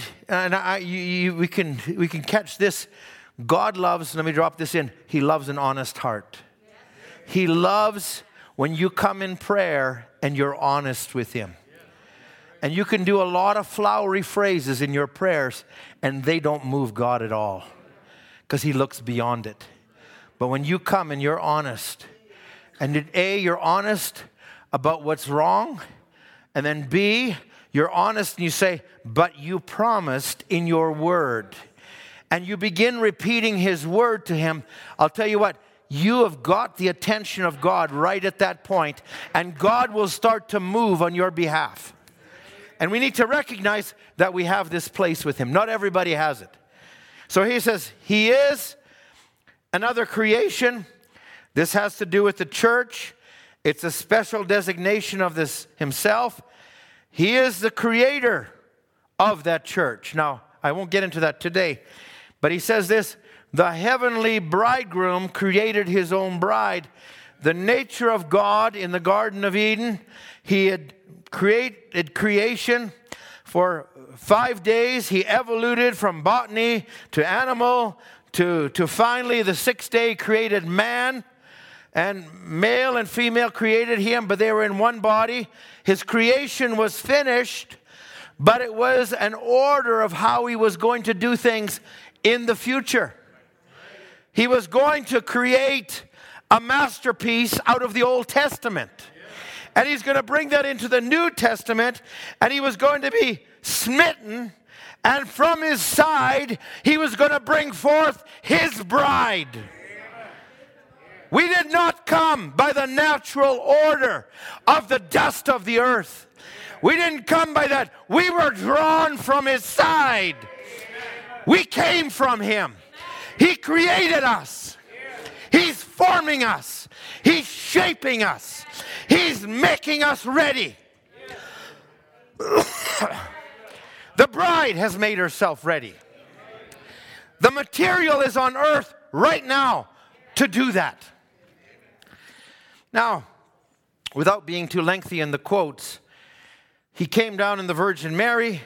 can catch this. God loves, let me drop this in, he loves an honest heart. He loves when you come in prayer and you're honest with him. And you can do a lot of flowery phrases in your prayers and they don't move God at all because he looks beyond it. But when you come and you're honest, and A, you're honest about what's wrong, and then B, you're honest and you say, but you promised in your word. And you begin repeating his word to him. I'll tell you what, you have got the attention of God right at that point, and God will start to move on your behalf. And we need to recognize that we have this place with him. Not everybody has it. So he says, he is another creation. This has to do with the church. It's a special designation of this himself. He is the creator of that church. Now, I won't get into that today, but he says this, the heavenly bridegroom created his own bride. The nature of God in the Garden of Eden, he had created creation for 5 days. He evoluted from botany to animal to finally the 6th day created man. And male and female created him, but they were in one body. His creation was finished, but it was an order of how he was going to do things in the future. He was going to create a masterpiece out of the Old Testament. And he's going to bring that into the New Testament, and he was going to be smitten, and from his side, he was going to bring forth his bride. We did not come by the natural order of the dust of the earth. We didn't come by that. We were drawn from his side. We came from him. He created us. He's forming us. He's shaping us. He's making us ready. The bride has made herself ready. The material is on earth right now to do that. Now, without being too lengthy in the quotes, he came down in the Virgin Mary.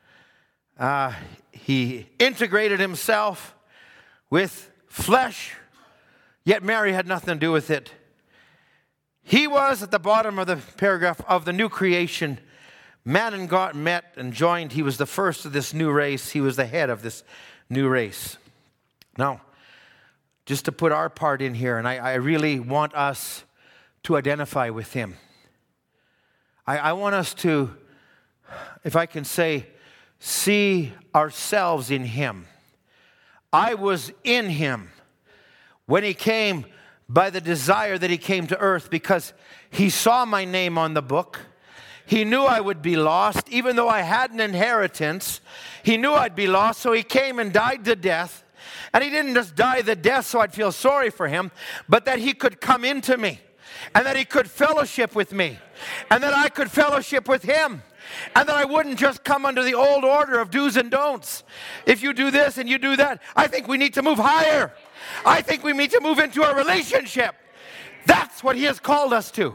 He integrated himself with flesh, yet Mary had nothing to do with it. He was at the bottom of the paragraph of the new creation. Man and God met and joined. He was the first of this new race. He was the head of this new race. Now, just to put our part in here, and I really want us to identify with him. I want us to, if I can say, see ourselves in him. I was in him when he came by the desire that he came to earth because he saw my name on the book. He knew I would be lost. Even though I had an inheritance, he knew I'd be lost, so he came and died the death. And he didn't just die the death so I'd feel sorry for him, but that he could come into me, and that he could fellowship with me, and that I could fellowship with him, and that I wouldn't just come under the old order of do's and don'ts. If you do this and you do that, I think we need to move higher. I think we need to move into a relationship. That's what he has called us to.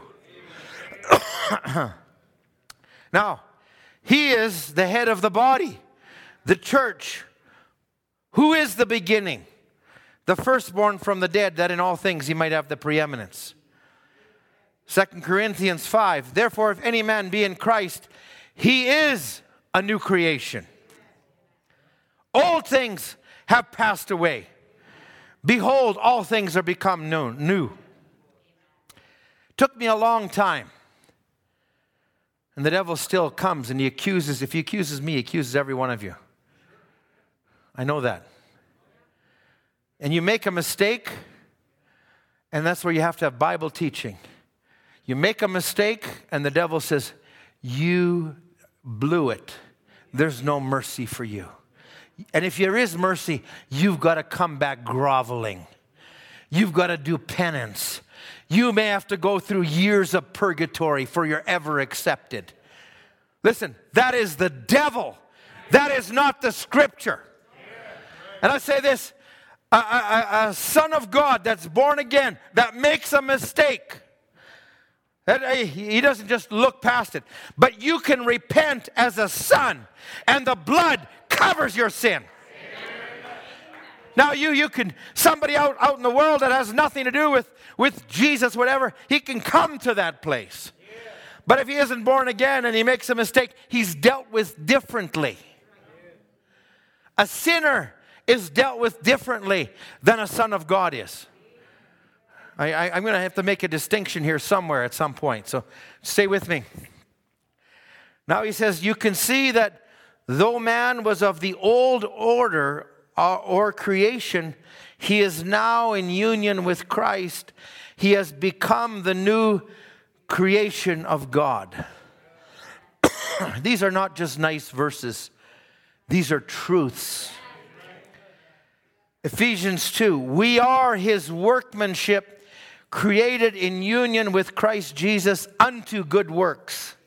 Now, he is the head of the body, the church. Who is the beginning? The firstborn from the dead, that in all things he might have the preeminence. 2 Corinthians 5, therefore if any man be in Christ, he is a new creation. Old things have passed away. Behold, all things are become new. Took me a long time. And the devil still comes and he accuses, if he accuses me, he accuses every one of you. I know that. And you make a mistake, and that's where you have to have Bible teaching. You make a mistake, and the devil says, you blew it. There's no mercy for you. And if there is mercy, you've got to come back groveling. You've got to do penance. You may have to go through years of purgatory for you're ever accepted. Listen, that is the devil. That is not the Scripture. And I say this, a son of God that's born again, that makes a mistake, he doesn't just look past it, but you can repent as a son, and the blood covers your sin. Now you can, somebody out in the world that has nothing to do with Jesus, whatever, he can come to that place. But if he isn't born again and he makes a mistake, he's dealt with differently. A sinner is dealt with differently than a son of God is. I'm going to have to make a distinction here somewhere at some point, so stay with me. Now he says, you can see that though man was of the old order or creation, he is now in union with Christ. He has become the new creation of God. These are not just nice verses. These are truths. Ephesians 2, we are his workmanship, created in union with Christ Jesus unto good works.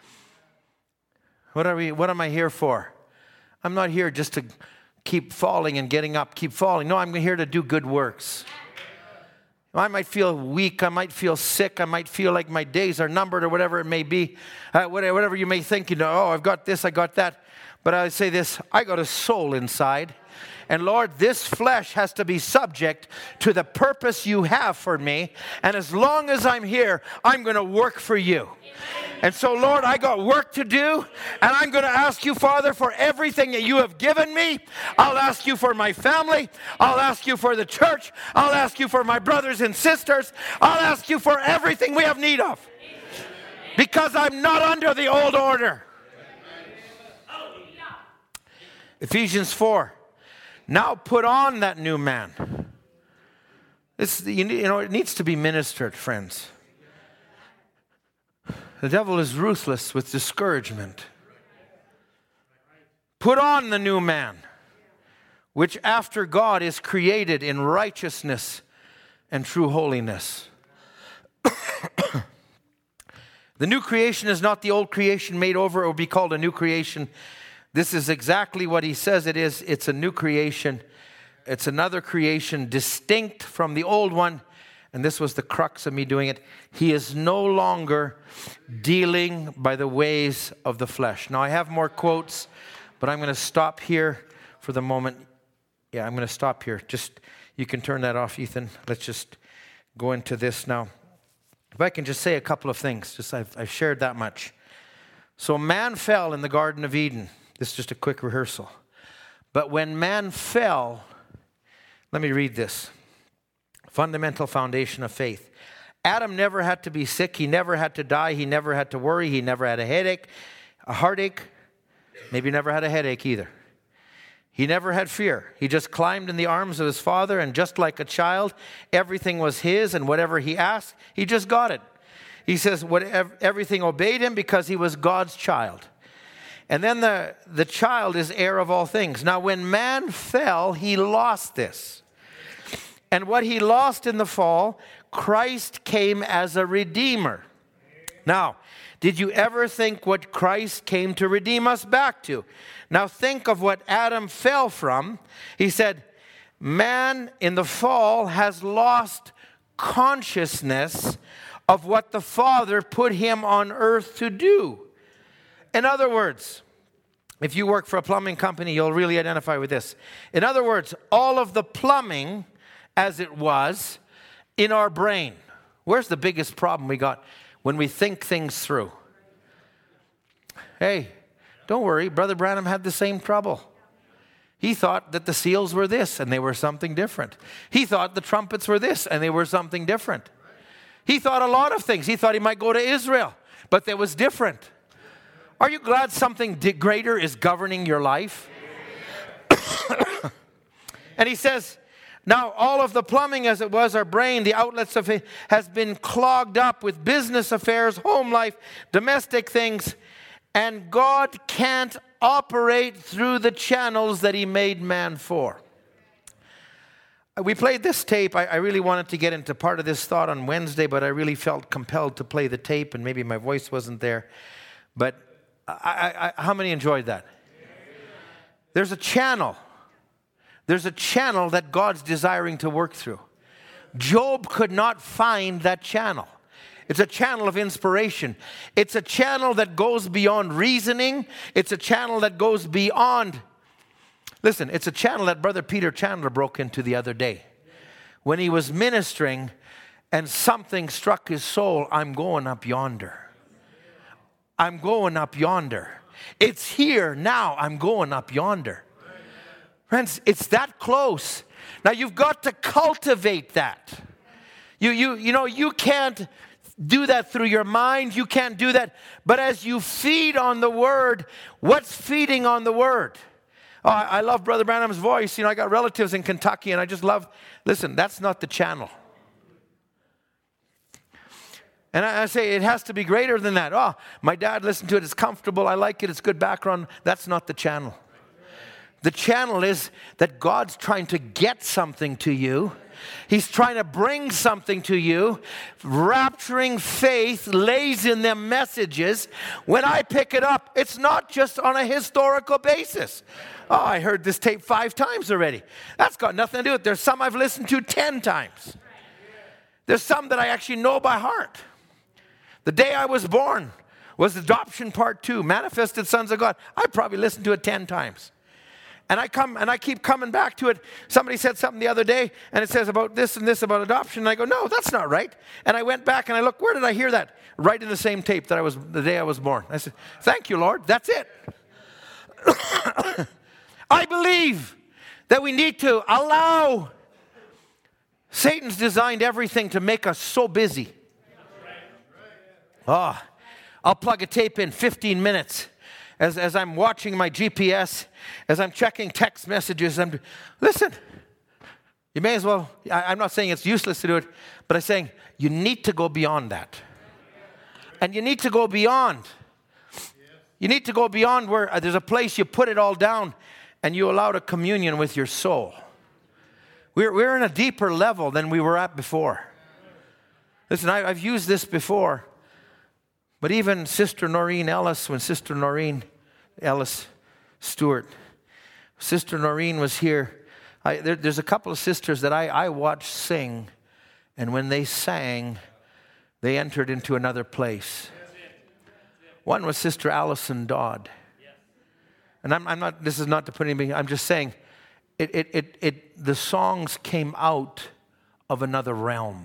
What am I here for? I'm not here just to keep falling and getting up, keep falling. No, I'm here to do good works. I might feel weak, I might feel sick, I might feel like my days are numbered or whatever it may be. Whatever you may think, oh, I've got this, I got that. But I say this, I got a soul inside. And Lord, this flesh has to be subject to the purpose you have for me. And as long as I'm here, I'm going to work for you. And so, Lord, I got work to do. And I'm going to ask you, Father, for everything that you have given me. I'll ask you for my family. I'll ask you for the church. I'll ask you for my brothers and sisters. I'll ask you for everything we have need of. Because I'm not under the old order. Ephesians 4. Now put on that new man. It needs to be ministered, friends. The devil is ruthless with discouragement. Put on the new man, which after God is created in righteousness and true holiness. The new creation is not the old creation made over. It will be called a new creation. This is exactly what he says it is. It's a new creation. It's another creation distinct from the old one. And this was the crux of me doing it. He is no longer dealing by the ways of the flesh. Now, I have more quotes, but I'm going to stop here for the moment. Yeah, I'm going to stop here. Just, you can turn that off, Ethan. Let's just go into this now. If I can just say a couple of things. I've shared that much. So man fell in the Garden of Eden. This is just a quick rehearsal. But when man fell, let me read this. Fundamental foundation of faith. Adam never had to be sick. He never had to die. He never had to worry. He never had a headache, a heartache. Maybe never had a headache either. He never had fear. He just climbed in the arms of his father, and just like a child, everything was his, and whatever he asked, he just got it. He says, everything obeyed him because he was God's child. And then the child is heir of all things. Now, when man fell, he lost this. And what he lost in the fall, Christ came as a redeemer. Now, did you ever think what Christ came to redeem us back to? Now, think of what Adam fell from. He said, man in the fall has lost consciousness of what the Father put him on earth to do. In other words, if you work for a plumbing company, you'll really identify with this. In other words, all of the plumbing as it was in our brain. Where's the biggest problem we got when we think things through? Hey, don't worry, Brother Branham had the same trouble. He thought that the seals were this and they were something different. He thought the trumpets were this and they were something different. He thought a lot of things. He thought he might go to Israel, but that was different. Are you glad something greater is governing your life? And he says, now all of the plumbing as it was, our brain, the outlets of it, has been clogged up with business affairs, home life, domestic things, and God can't operate through the channels that he made man for. We played this tape. I really wanted to get into part of this thought on Wednesday, but I really felt compelled to play the tape, and maybe my voice wasn't there. But how many enjoyed that? There's a channel. There's a channel that God's desiring to work through. Job could not find that channel. It's a channel of inspiration. It's a channel that goes beyond reasoning. It's a channel that goes beyond. Listen, it's a channel that Brother Peter Chandler broke into the other day. When he was ministering and something struck his soul, I'm going up yonder. I'm going up yonder. It's here now, I'm going up yonder. Friends, it's that close. Now you've got to cultivate that. You know, you can't do that through your mind. You can't do that. But as you feed on the Word, what's feeding on the Word? Oh, I love Brother Branham's voice. You know, I got relatives in Kentucky, and I just love, listen, that's not the channel. And I say it has to be greater than that. Oh, my dad listened to it. It's comfortable. I like it. It's good background. That's not the channel. The channel is that God's trying to get something to you. He's trying to bring something to you. Rapturing faith lays in them messages. When I pick it up, it's not just on a historical basis. Oh, I heard this tape 5 times already. That's got nothing to do with it. There's some I've listened to 10 times. There's some that I actually know by heart. The Day I Was Born was Adoption Part 2, Manifested Sons of God. I probably listened to it 10 times. And I keep coming back to it. Somebody said something the other day, and it says about this and this about adoption. And I go, no, that's not right. And I went back and I looked, where did I hear that? Right in the same tape that the day I was born. I said, thank you, Lord. That's it. I believe that we need to allow. Satan's designed everything to make us so busy. Oh, I'll plug a tape in 15 minutes. As I'm watching my GPS, as I'm checking text messages, listen, you may as well, I'm not saying it's useless to do it, but I'm saying you need to go beyond that. And you need to go beyond. You need to go beyond where there's a place you put it all down and you allow a communion with your soul. We're in a deeper level than we were at before. Listen, I've used this before. But even Sister Noreen Ellis, when Sister Noreen Ellis Stewart, Sister Noreen was here. There's a couple of sisters that I watched sing, and when they sang, they entered into another place. One was Sister Allison Dodd. And I'm not, this is not to put anything, I'm just saying, the songs came out of another realm.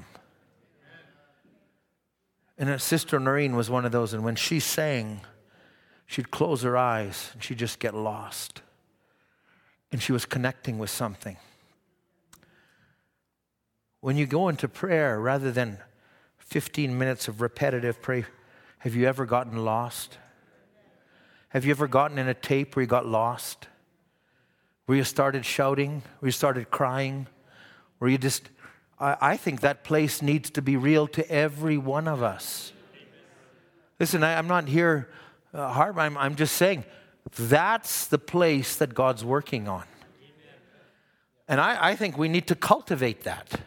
And her Sister Noreen was one of those, and when she sang, she'd close her eyes and she'd just get lost. And she was connecting with something. When you go into prayer, rather than 15 minutes of repetitive prayer, have you ever gotten lost? Have you ever gotten in a tape where you got lost? Where you started shouting? Where you started crying? Where you just... I think that place needs to be real to every one of us. Listen, I'm not here hard. I'm just saying that's the place that God's working on. And I think we need to cultivate that.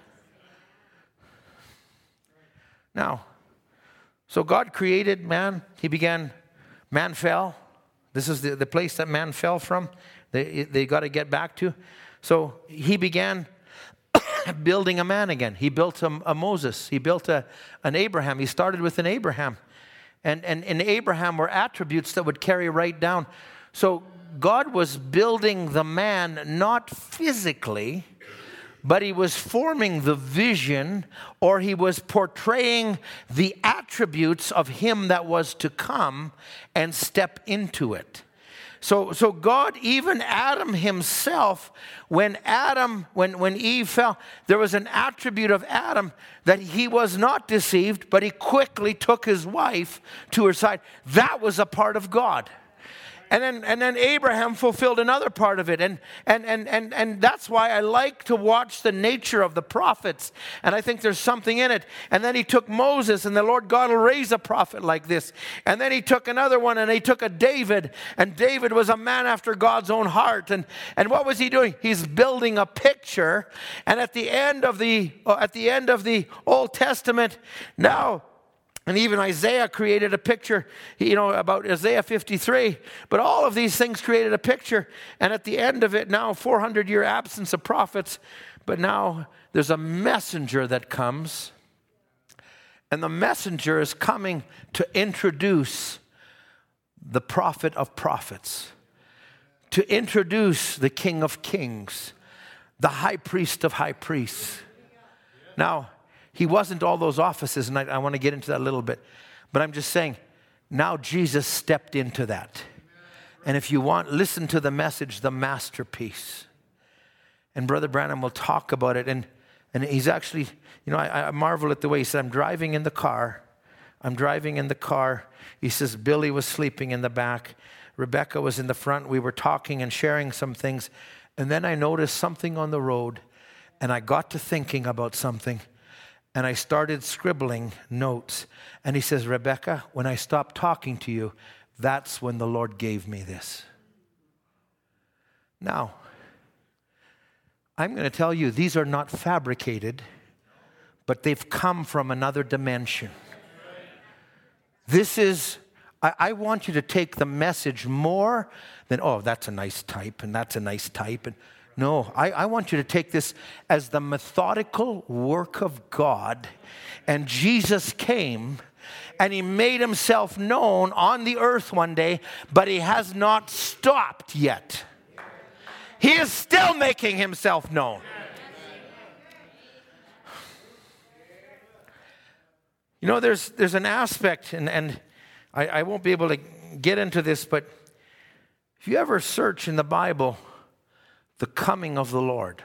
Now, so God created man. Man fell. This is the place that man fell from. They got to get back to. So he began building a man again. He built a Moses. He built an Abraham. He started with an Abraham. And in Abraham were attributes that would carry right down. So God was building the man not physically, but he was forming the vision, or he was portraying the attributes of him that was to come and step into it. So God, even Adam himself, when Eve fell, there was an attribute of Adam that he was not deceived, but he quickly took his wife to her side. That was a part of God. And then Abraham fulfilled another part of it. And that's why I like to watch the nature of the prophets. And I think there's something in it. And then he took Moses, and the Lord God will raise a prophet like this. And then he took another one, and he took a David. And David was a man after God's own heart. And what was he doing? He's building a picture. And at the end of the Old Testament, now, and even Isaiah created a picture, about Isaiah 53. But all of these things created a picture. And at the end of it, now 400-year absence of prophets. But now there's a messenger that comes. And the messenger is coming to introduce the prophet of prophets. To introduce the King of kings. The high priest of high priests. Now, he wasn't all those offices, and I want to get into that a little bit. But I'm just saying, now Jesus stepped into that. And if you want, listen to the message, the masterpiece. And Brother Branham will talk about it. And he's actually, I marvel at the way he said, I'm driving in the car. He says, Billy was sleeping in the back. Rebecca was in the front. We were talking and sharing some things. And then I noticed something on the road. And I got to thinking about something. And I started scribbling notes. And he says, Rebecca, when I stopped talking to you, that's when the Lord gave me this. Now, I'm going to tell you, these are not fabricated, but they've come from another dimension. This is, I want you to take the message more than, oh, that's a nice type, and that's a nice type, and no, I want you to take this as the methodical work of God. And Jesus came and he made himself known on the earth one day, but he has not stopped yet. He is still making himself known. There's an aspect, and I won't be able to get into this, but if you ever search in the Bible, the coming of the Lord.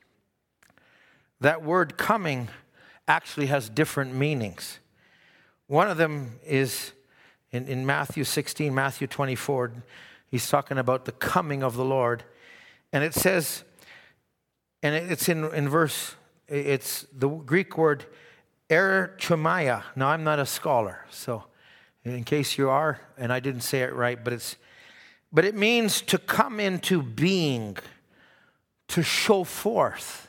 That word coming actually has different meanings. One of them is in Matthew 16, Matthew 24. He's talking about the coming of the Lord. And it says, and it's in verse, it's the Greek word erchomai. Now, I'm not a scholar, so in case you are, and I didn't say it right, but it means to come into being, to show forth.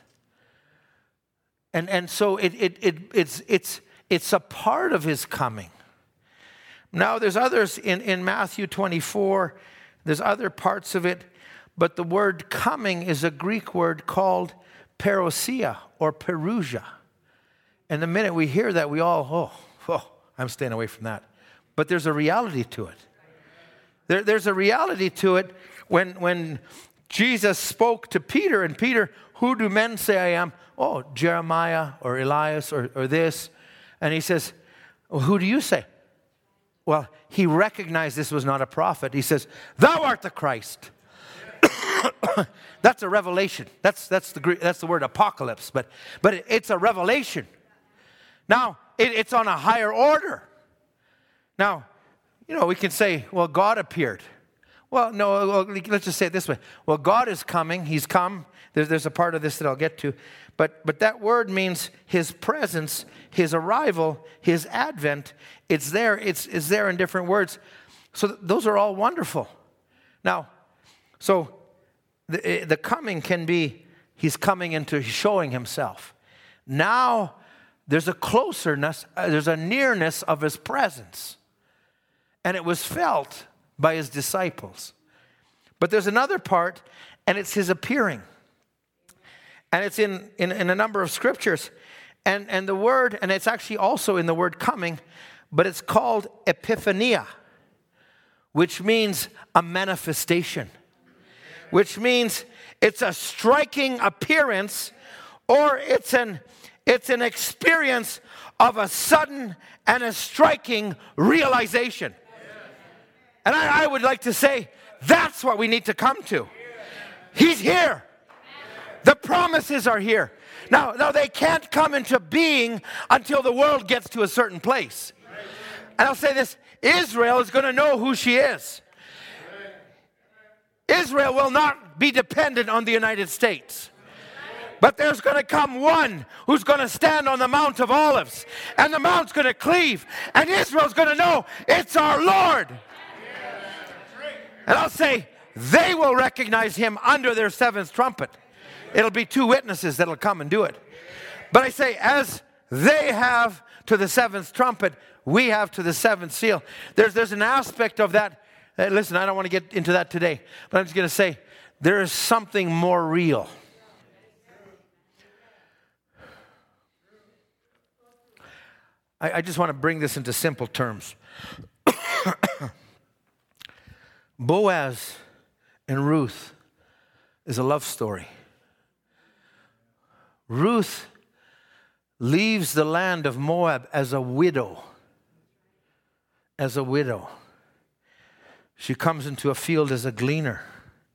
And so it's a part of his coming. Now there's others in Matthew 24, there's other parts of it, but the word coming is a Greek word called parousia or perusia. And the minute we hear that, we all, I'm staying away from that. But there's a reality to it. There's a reality to it when Jesus spoke to Peter, and Peter, who do men say I am? Oh, Jeremiah or Elias or this. And he says, well, who do you say? Well, he recognized this was not a prophet. He says, thou art the Christ. That's a revelation. That's the word apocalypse, but it's a revelation. Now, it's on a higher order. Now, we can say, well, God appeared. Well, no, let's just say it this way. Well, God is coming. He's come. There's a part of this that I'll get to. But that word means his presence, his arrival, his advent. It's there. It's there in different words. So those are all wonderful. Now, so the coming can be he's coming into showing himself. Now there's a closeness, there's a nearness of his presence. And it was felt by his disciples. But there's another part, and it's his appearing. And it's in a number of scriptures. And the word, and it's actually also in the word coming, but it's called epiphania, which means a manifestation, which means it's a striking appearance, or it's an experience of a sudden and a striking realization. And I would like to say, that's what we need to come to. He's here. The promises are here. Now they can't come into being until the world gets to a certain place. And I'll say this, Israel is going to know who she is. Israel will not be dependent on the United States. But there's going to come one who's going to stand on the Mount of Olives. And the mount's going to cleave. And Israel's going to know it's our Lord. And I'll say, they will recognize him under their seventh trumpet. It'll be two witnesses that'll come and do it. But I say, as they have to the seventh trumpet, we have to the seventh seal. There's an aspect of that. Listen, I don't want to get into that today. But I'm just going to say, there is something more real. I just want to bring this into simple terms. Boaz and Ruth is a love story. Ruth leaves the land of Moab as a widow. As a widow. She comes into a field as a gleaner.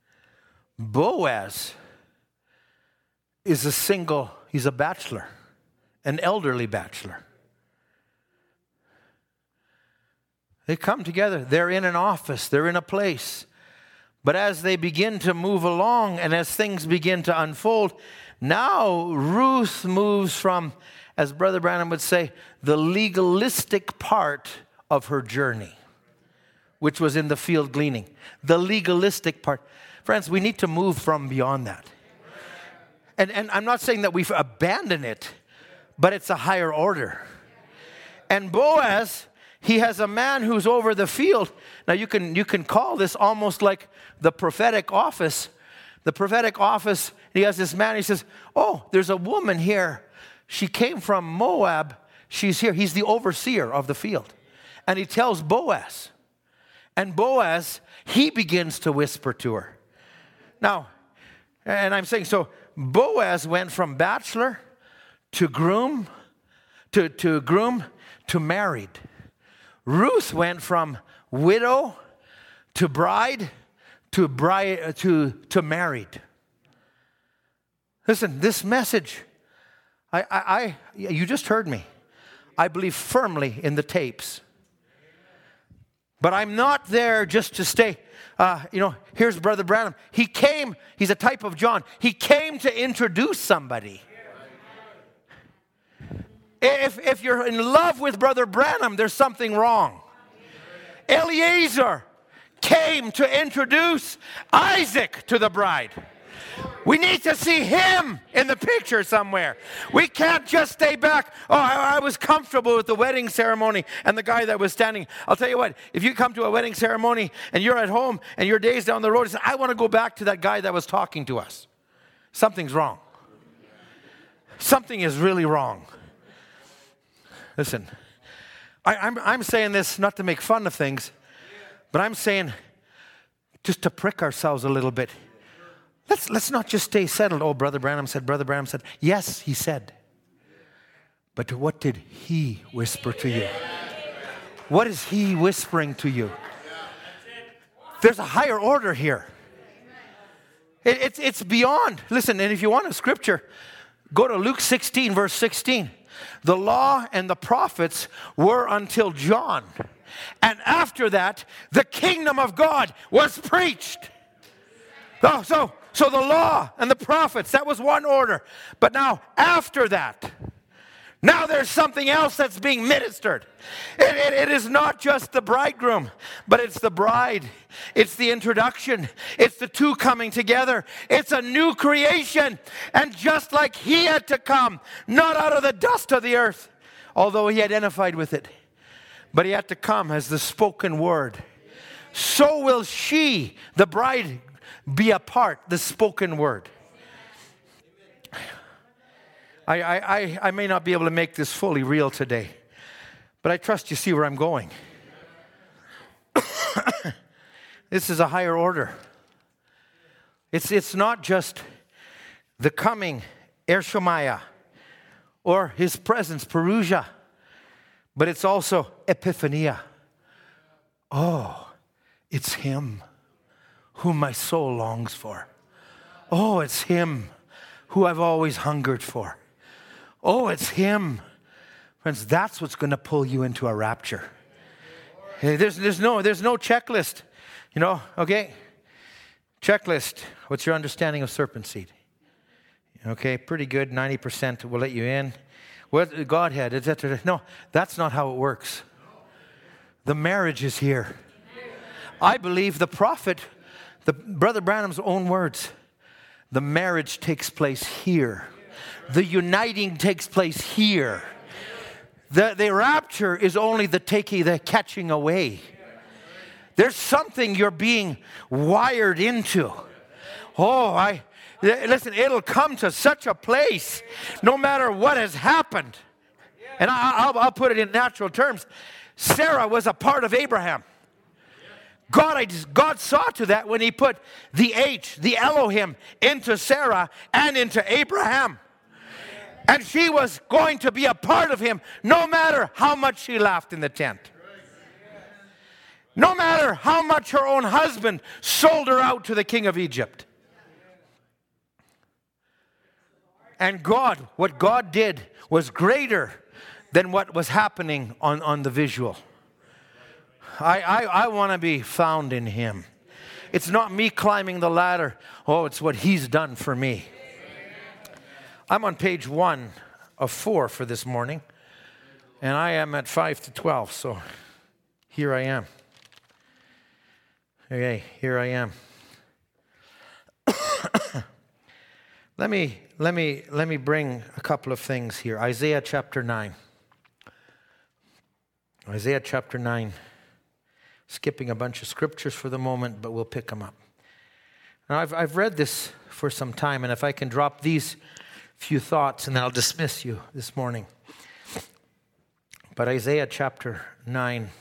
Boaz is he's a bachelor, an elderly bachelor. They come together. They're in an office. They're in a place. But as they begin to move along and as things begin to unfold, now Ruth moves from, as Brother Branham would say, the legalistic part of her journey, which was in the field gleaning. The legalistic part. Friends, we need to move from beyond that. And I'm not saying that we've abandoned it, but it's a higher order. And Boaz, he has a man who's over the field. Now you can call this almost like the prophetic office. The prophetic office, he has this man, he says, oh, there's a woman here. She came from Moab. She's here. He's the overseer of the field. And he tells Boaz. And Boaz, he begins to whisper to her. Now, and I'm saying, so Boaz went from bachelor to groom, to married. Ruth went from widow to bride to married. Listen, this message, you just heard me. I believe firmly in the tapes. But I'm not there just to stay. Here's Brother Branham. He came, he's a type of John. He came to introduce somebody. If you're in love with Brother Branham, there's something wrong. Eliezer came to introduce Isaac to the bride. We need to see him in the picture somewhere. We can't just stay back. Oh, I was comfortable with the wedding ceremony and the guy that was standing. I'll tell you what, if you come to a wedding ceremony and you're at home and your day's down the road, you say, I want to go back to that guy that was talking to us. Something's wrong. Something is really wrong. Listen, I'm saying this not to make fun of things, but I'm saying just to prick ourselves a little bit. Let's not just stay settled. Oh, Brother Branham said. Yes, he said. But what did he whisper to you? What is he whispering to you? There's a higher order here. It's beyond. Listen, and if you want a scripture, go to Luke 16, verse 16. The law and the prophets were until John. And after that, the kingdom of God was preached. So the law and the prophets, that was one order. But now, after that, now there's something else that's being ministered. It is not just the bridegroom, but it's the bride. It's the introduction. It's the two coming together. It's a new creation. And just like he had to come, not out of the dust of the earth, although he identified with it, but he had to come as the spoken word. So will she, the bride, be a part, the spoken word. I may not be able to make this fully real today, but I trust you see where I'm going. This is a higher order. It's not just the coming, Ershomaya, or his presence, Perusia, but it's also Epiphania. Oh, it's him whom my soul longs for. Oh, it's him who I've always hungered for. Oh, it's him. Friends, that's what's going to pull you into a rapture. Hey, there's no checklist. You know, okay? Checklist. What's your understanding of serpent seed? Okay, pretty good. 90% will let you in. What Godhead, etc. No, that's not how it works. The marriage is here. I believe the prophet, Brother Branham's own words, the marriage takes place here. The uniting takes place here. The rapture is only the catching away. There's something you're being wired into. Listen, it'll come to such a place, no matter what has happened. And I'll put it in natural terms. Sarah was a part of Abraham. God saw to that when he put the Elohim, into Sarah and into Abraham. And she was going to be a part of him no matter how much she laughed in the tent. No matter how much her own husband sold her out to the king of Egypt. And what God did was greater than what was happening on the visual. I want to be found in him. It's not me climbing the ladder. Oh, it's what he's done for me. I'm on page 1 of 4 for this morning. And I am at 5 to 12, so here I am. Okay, here I am. Let me bring a couple of things here. Isaiah chapter 9. Isaiah chapter 9. Skipping a bunch of scriptures for the moment, but we'll pick them up. Now, I've read this for some time, and if I can drop these few thoughts, and then I'll dismiss you this morning. But Isaiah chapter 9.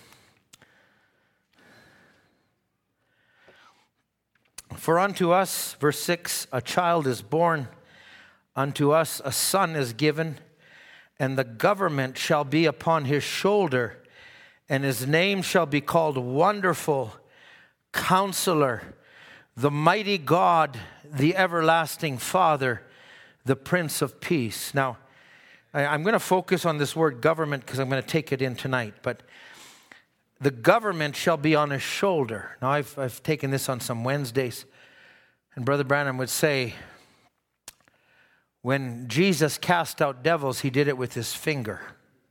For unto us, verse 6, a child is born, unto us a son is given, and the government shall be upon his shoulder, and his name shall be called Wonderful, Counselor, the Mighty God, the Everlasting Father, the Prince of Peace. Now, I'm going to focus on this word government because I'm going to take it in tonight, but the government shall be on his shoulder. Now, I've taken this on some Wednesdays, and Brother Branham would say, when Jesus cast out devils, he did it with his finger.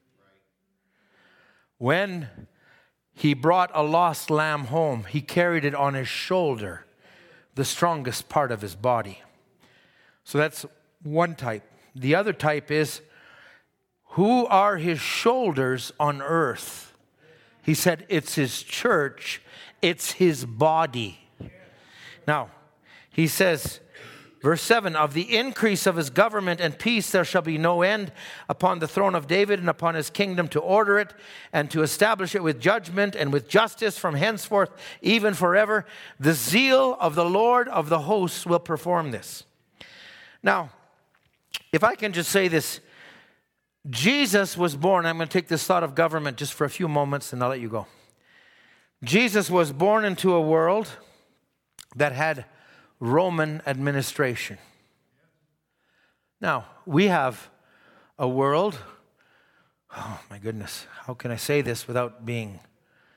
When he brought a lost lamb home, he carried it on his shoulder, the strongest part of his body. So that's one type. The other type is, who are his shoulders on earth? He said, it's his church, it's his body. Now, he says, verse 7, of the increase of his government and peace there shall be no end upon the throne of David and upon his kingdom, to order it and to establish it with judgment and with justice from henceforth even forever. The zeal of the Lord of the hosts will perform this. Now, if I can just say this, Jesus was born. I'm going to take this thought of government just for a few moments and I'll let you go. Jesus was born into a world that had Roman administration. Now, we have a world, oh my goodness, how can I say this without being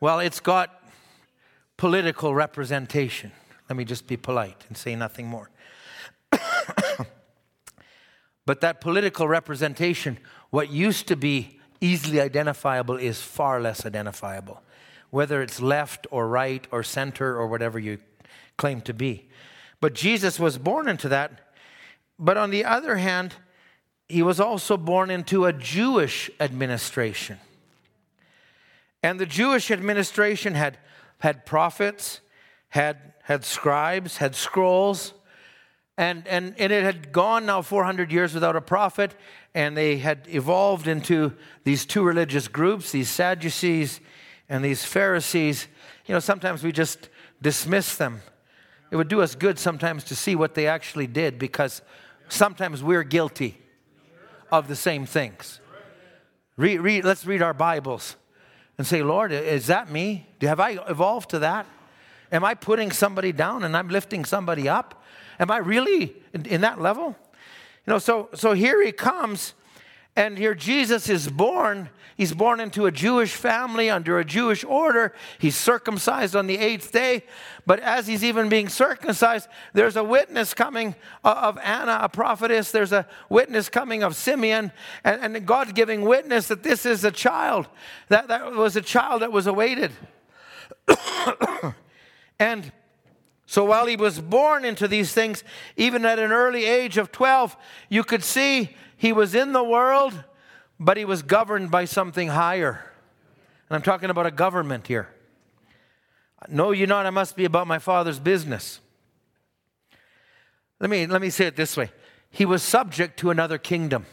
Well, it's got political representation. Let me just be polite and say nothing more. But that political representation, what used to be easily identifiable is far less identifiable, whether it's left or right or center or whatever you claim to be. But Jesus was born into that. But on the other hand, he was also born into a Jewish administration. And the Jewish administration had prophets, had scribes, had scrolls, and it had gone now 400 years without a prophet, and they had evolved into these two religious groups, these Sadducees and these Pharisees. You know, sometimes we just dismiss them. It would do us good sometimes to see what they actually did, because sometimes we're guilty of the same things. Let's read our Bibles and say, Lord, is that me? Have I evolved to that? Am I putting somebody down and I'm lifting somebody up? Am I really in that level? You know, so here he comes, and here Jesus is born. He's born into a Jewish family under a Jewish order. He's circumcised on the 8th day. But as he's even being circumcised, there's a witness coming of Anna, a prophetess. There's a witness coming of Simeon. And God giving witness that this is a child. That was a child that was awaited. And so while he was born into these things, even at an early age of 12, you could see he was in the world, but he was governed by something higher. And I'm talking about a government here. Know ye not I must be about my Father's business. Let me say it this way. He was subject to another kingdom.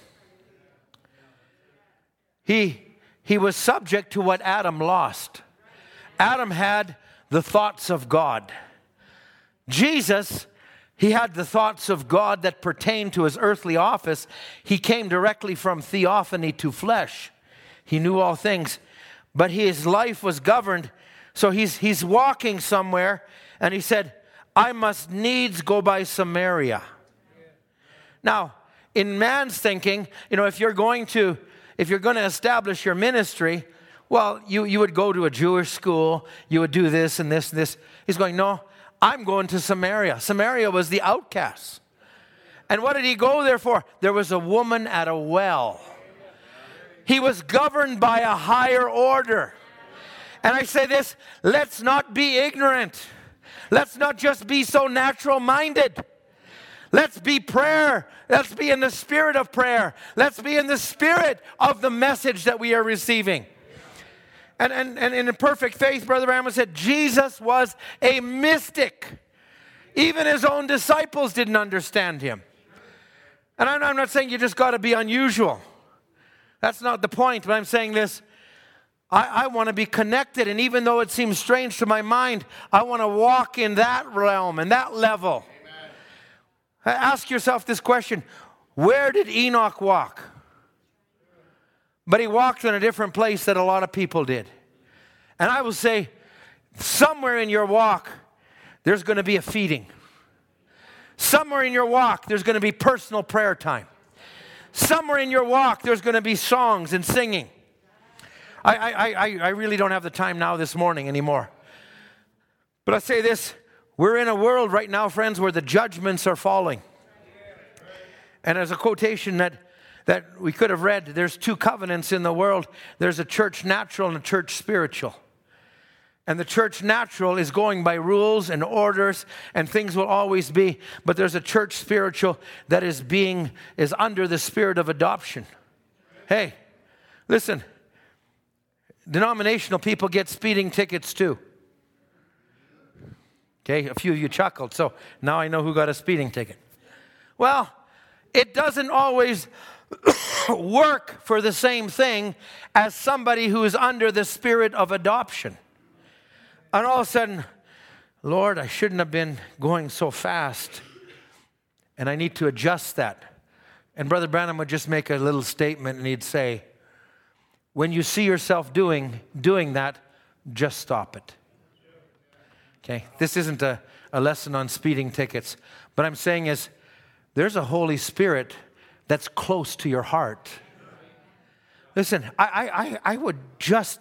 He was subject to what Adam lost. Adam had the thoughts of God. Jesus, he had the thoughts of God that pertain to his earthly office. He came directly from theophany to flesh. He knew all things, but his life was governed. So he's walking somewhere, and he said, I must needs go by Samaria. Now, in man's thinking, you know, if you're going to establish your ministry, well, you would go to a Jewish school, you would do this and this and this. He's going, no, I'm going to Samaria. Samaria was the outcasts. And what did he go there for? There was a woman at a well. He was governed by a higher order. And I say this, let's not be ignorant. Let's not just be so natural-minded. Let's be prayer. Let's be in the spirit of prayer. Let's be in the spirit of the message that we are receiving. And in perfect faith, Brother Branham said, Jesus was a mystic. Even his own disciples didn't understand him. And I'm not saying you just got to be unusual. That's not the point, but I'm saying this. I want to be connected, and even though it seems strange to my mind, I want to walk in that realm and that level. Amen. Ask yourself this question. Where did Enoch walk? But he walked in a different place that a lot of people did. And I will say, somewhere in your walk, there's going to be a feeding. Somewhere in your walk, there's going to be personal prayer time. Somewhere in your walk, there's going to be songs and singing. I really don't have the time now this morning anymore. But I say this, we're in a world right now, friends, where the judgments are falling. And as a quotation that we could have read, there's two covenants in the world. There's a church natural and a church spiritual. And the church natural is going by rules and orders, and things will always be. But there's a church spiritual that is under the spirit of adoption. Hey, listen, denominational people get speeding tickets too. Okay, a few of you chuckled, so now I know who got a speeding ticket. Well, it doesn't always work for the same thing as somebody who is under the spirit of adoption. And all of a sudden, Lord, I shouldn't have been going so fast, and I need to adjust that. And Brother Branham would just make a little statement, and he'd say, when you see yourself doing that, just stop it. Okay, this isn't a lesson on speeding tickets, but I'm saying is, there's a Holy Spirit that's close to your heart. Listen, I would just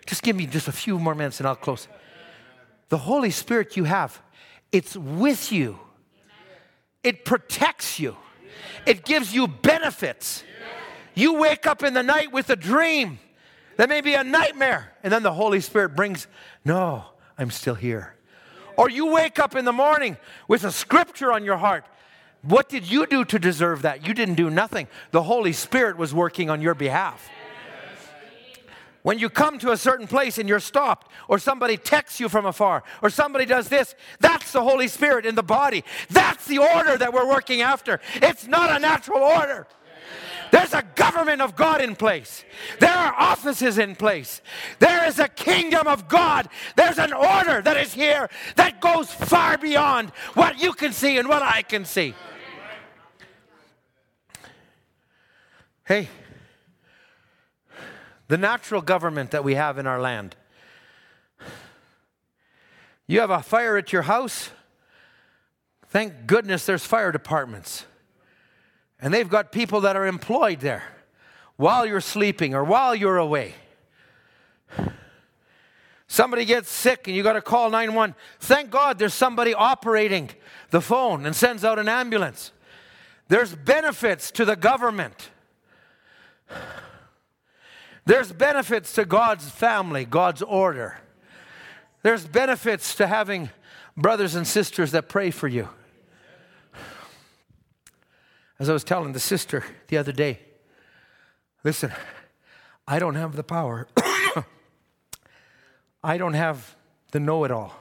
Just give me just a few more minutes and I'll close. The Holy Spirit you have, it's with you. It protects you. It gives you benefits. You wake up in the night with a dream that may be a nightmare, and then the Holy Spirit brings, no, I'm still here. Or you wake up in the morning with a scripture on your heart. What did you do to deserve that? You didn't do nothing. The Holy Spirit was working on your behalf. When you come to a certain place and you're stopped, or somebody texts you from afar, or somebody does this, that's the Holy Spirit in the body. That's the order that we're working after. It's not a natural order. There's a government of God in place. There are offices in place. There is a kingdom of God. There's an order that is here that goes far beyond what you can see and what I can see. Hey, the natural government that we have in our land. You have a fire at your house. Thank goodness there's fire departments. And they've got people that are employed there while you're sleeping or while you're away. Somebody gets sick and you got to call 911. Thank God there's somebody operating the phone and sends out an ambulance. There's benefits to the government. There's benefits to God's family, God's order. There's benefits to having brothers and sisters that pray for you. As I was telling the sister the other day, listen, I don't have the power. I don't have the know-it-all.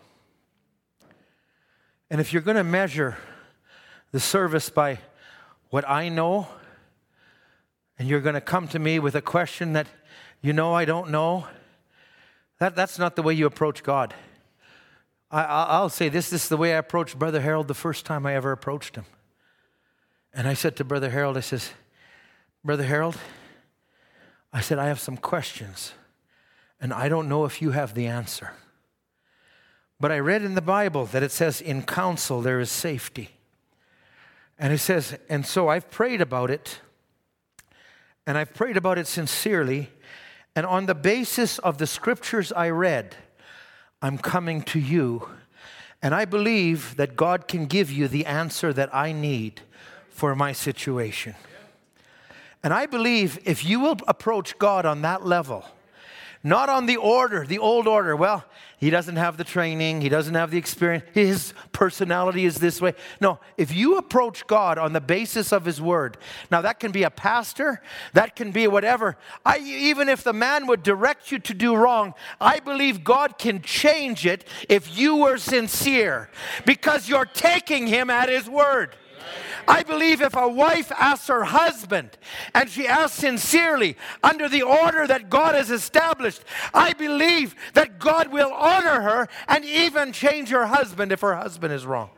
And if you're going to measure the service by what I know, and you're going to come to me with a question that you know I don't know, that's not the way you approach God. I'll say this is the way I approached Brother Harold the first time I ever approached him. And I said to Brother Harold, I says, Brother Harold, I said, I have some questions, and I don't know if you have the answer. But I read in the Bible that it says, in counsel there is safety. And it says, and so I've prayed about it, and I've prayed about it sincerely, and on the basis of the scriptures I read, I'm coming to you, and I believe that God can give you the answer that I need for my situation. And I believe if you will approach God on that level, not on the order, the old order. Well, he doesn't have the training. He doesn't have the experience. His personality is this way. No, if you approach God on the basis of his word, now that can be a pastor, that can be whatever. Even if the man would direct you to do wrong, I believe God can change it if you were sincere, because you're taking him at his word. I believe if a wife asks her husband, and she asks sincerely under the order that God has established, I believe that God will honor her and even change her husband if her husband is wrong.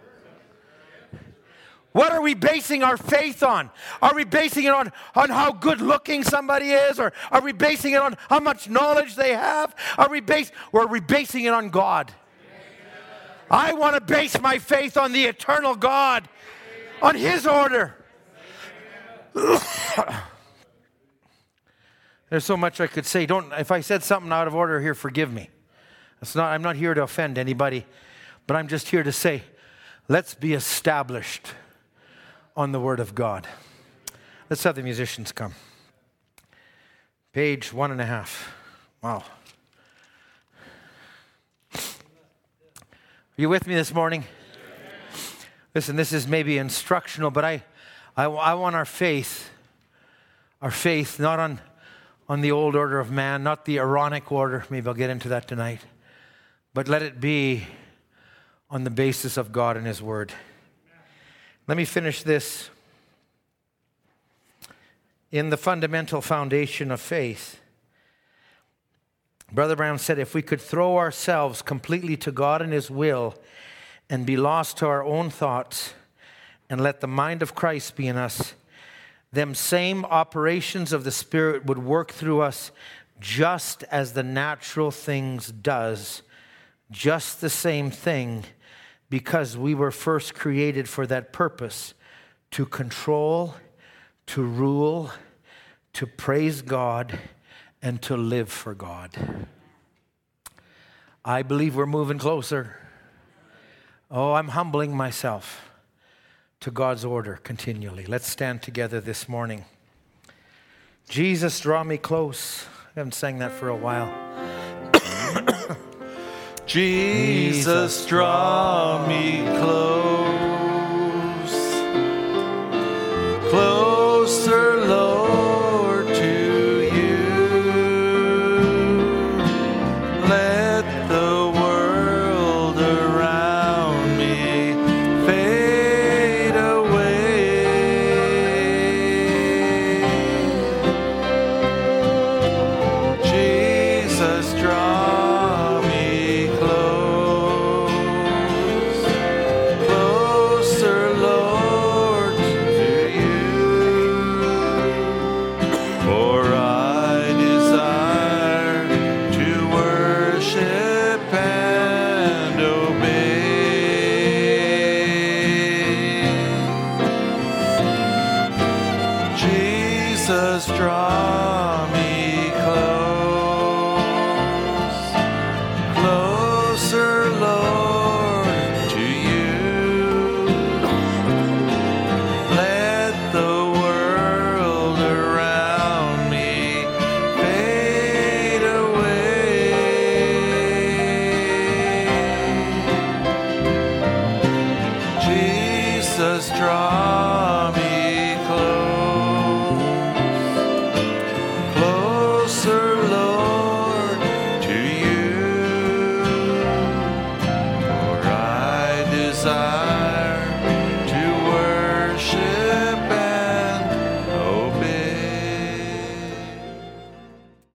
What are we basing our faith on? Are we basing it on how good looking somebody is? Or are we basing it on how much knowledge they have? Or are we basing it on God? I want to base my faith on the eternal God, on his order. There's so much I could say. If I said something out of order here, forgive me. I'm not here to offend anybody, but I'm just here to say, let's be established on the word of God. Let's have the musicians come. Page 1.5. Wow. Are you with me this morning? Listen, this is maybe instructional, but I want our faith not on the old order of man, not the Aaronic order, maybe I'll get into that tonight, but let it be on the basis of God and his word. Let me finish this. In the fundamental foundation of faith, Brother Brown said, if we could throw ourselves completely to God and his will and be lost to our own thoughts and let the mind of Christ be in us, them same operations of the Spirit would work through us just as the natural things does, just the same thing, because we were first created for that purpose, to control, to rule, to praise God, and to live for God. I believe we're moving closer. Oh, I'm humbling myself to God's order continually. Let's stand together this morning. Jesus, draw me close. I haven't sang that for a while. Jesus, draw me close, closer, Lord, to you. Let the world around me fade away. Jesus, draw me close, closer, Lord, to you. For I desire to worship and obey. Jesus, draw me close, closer, Lord.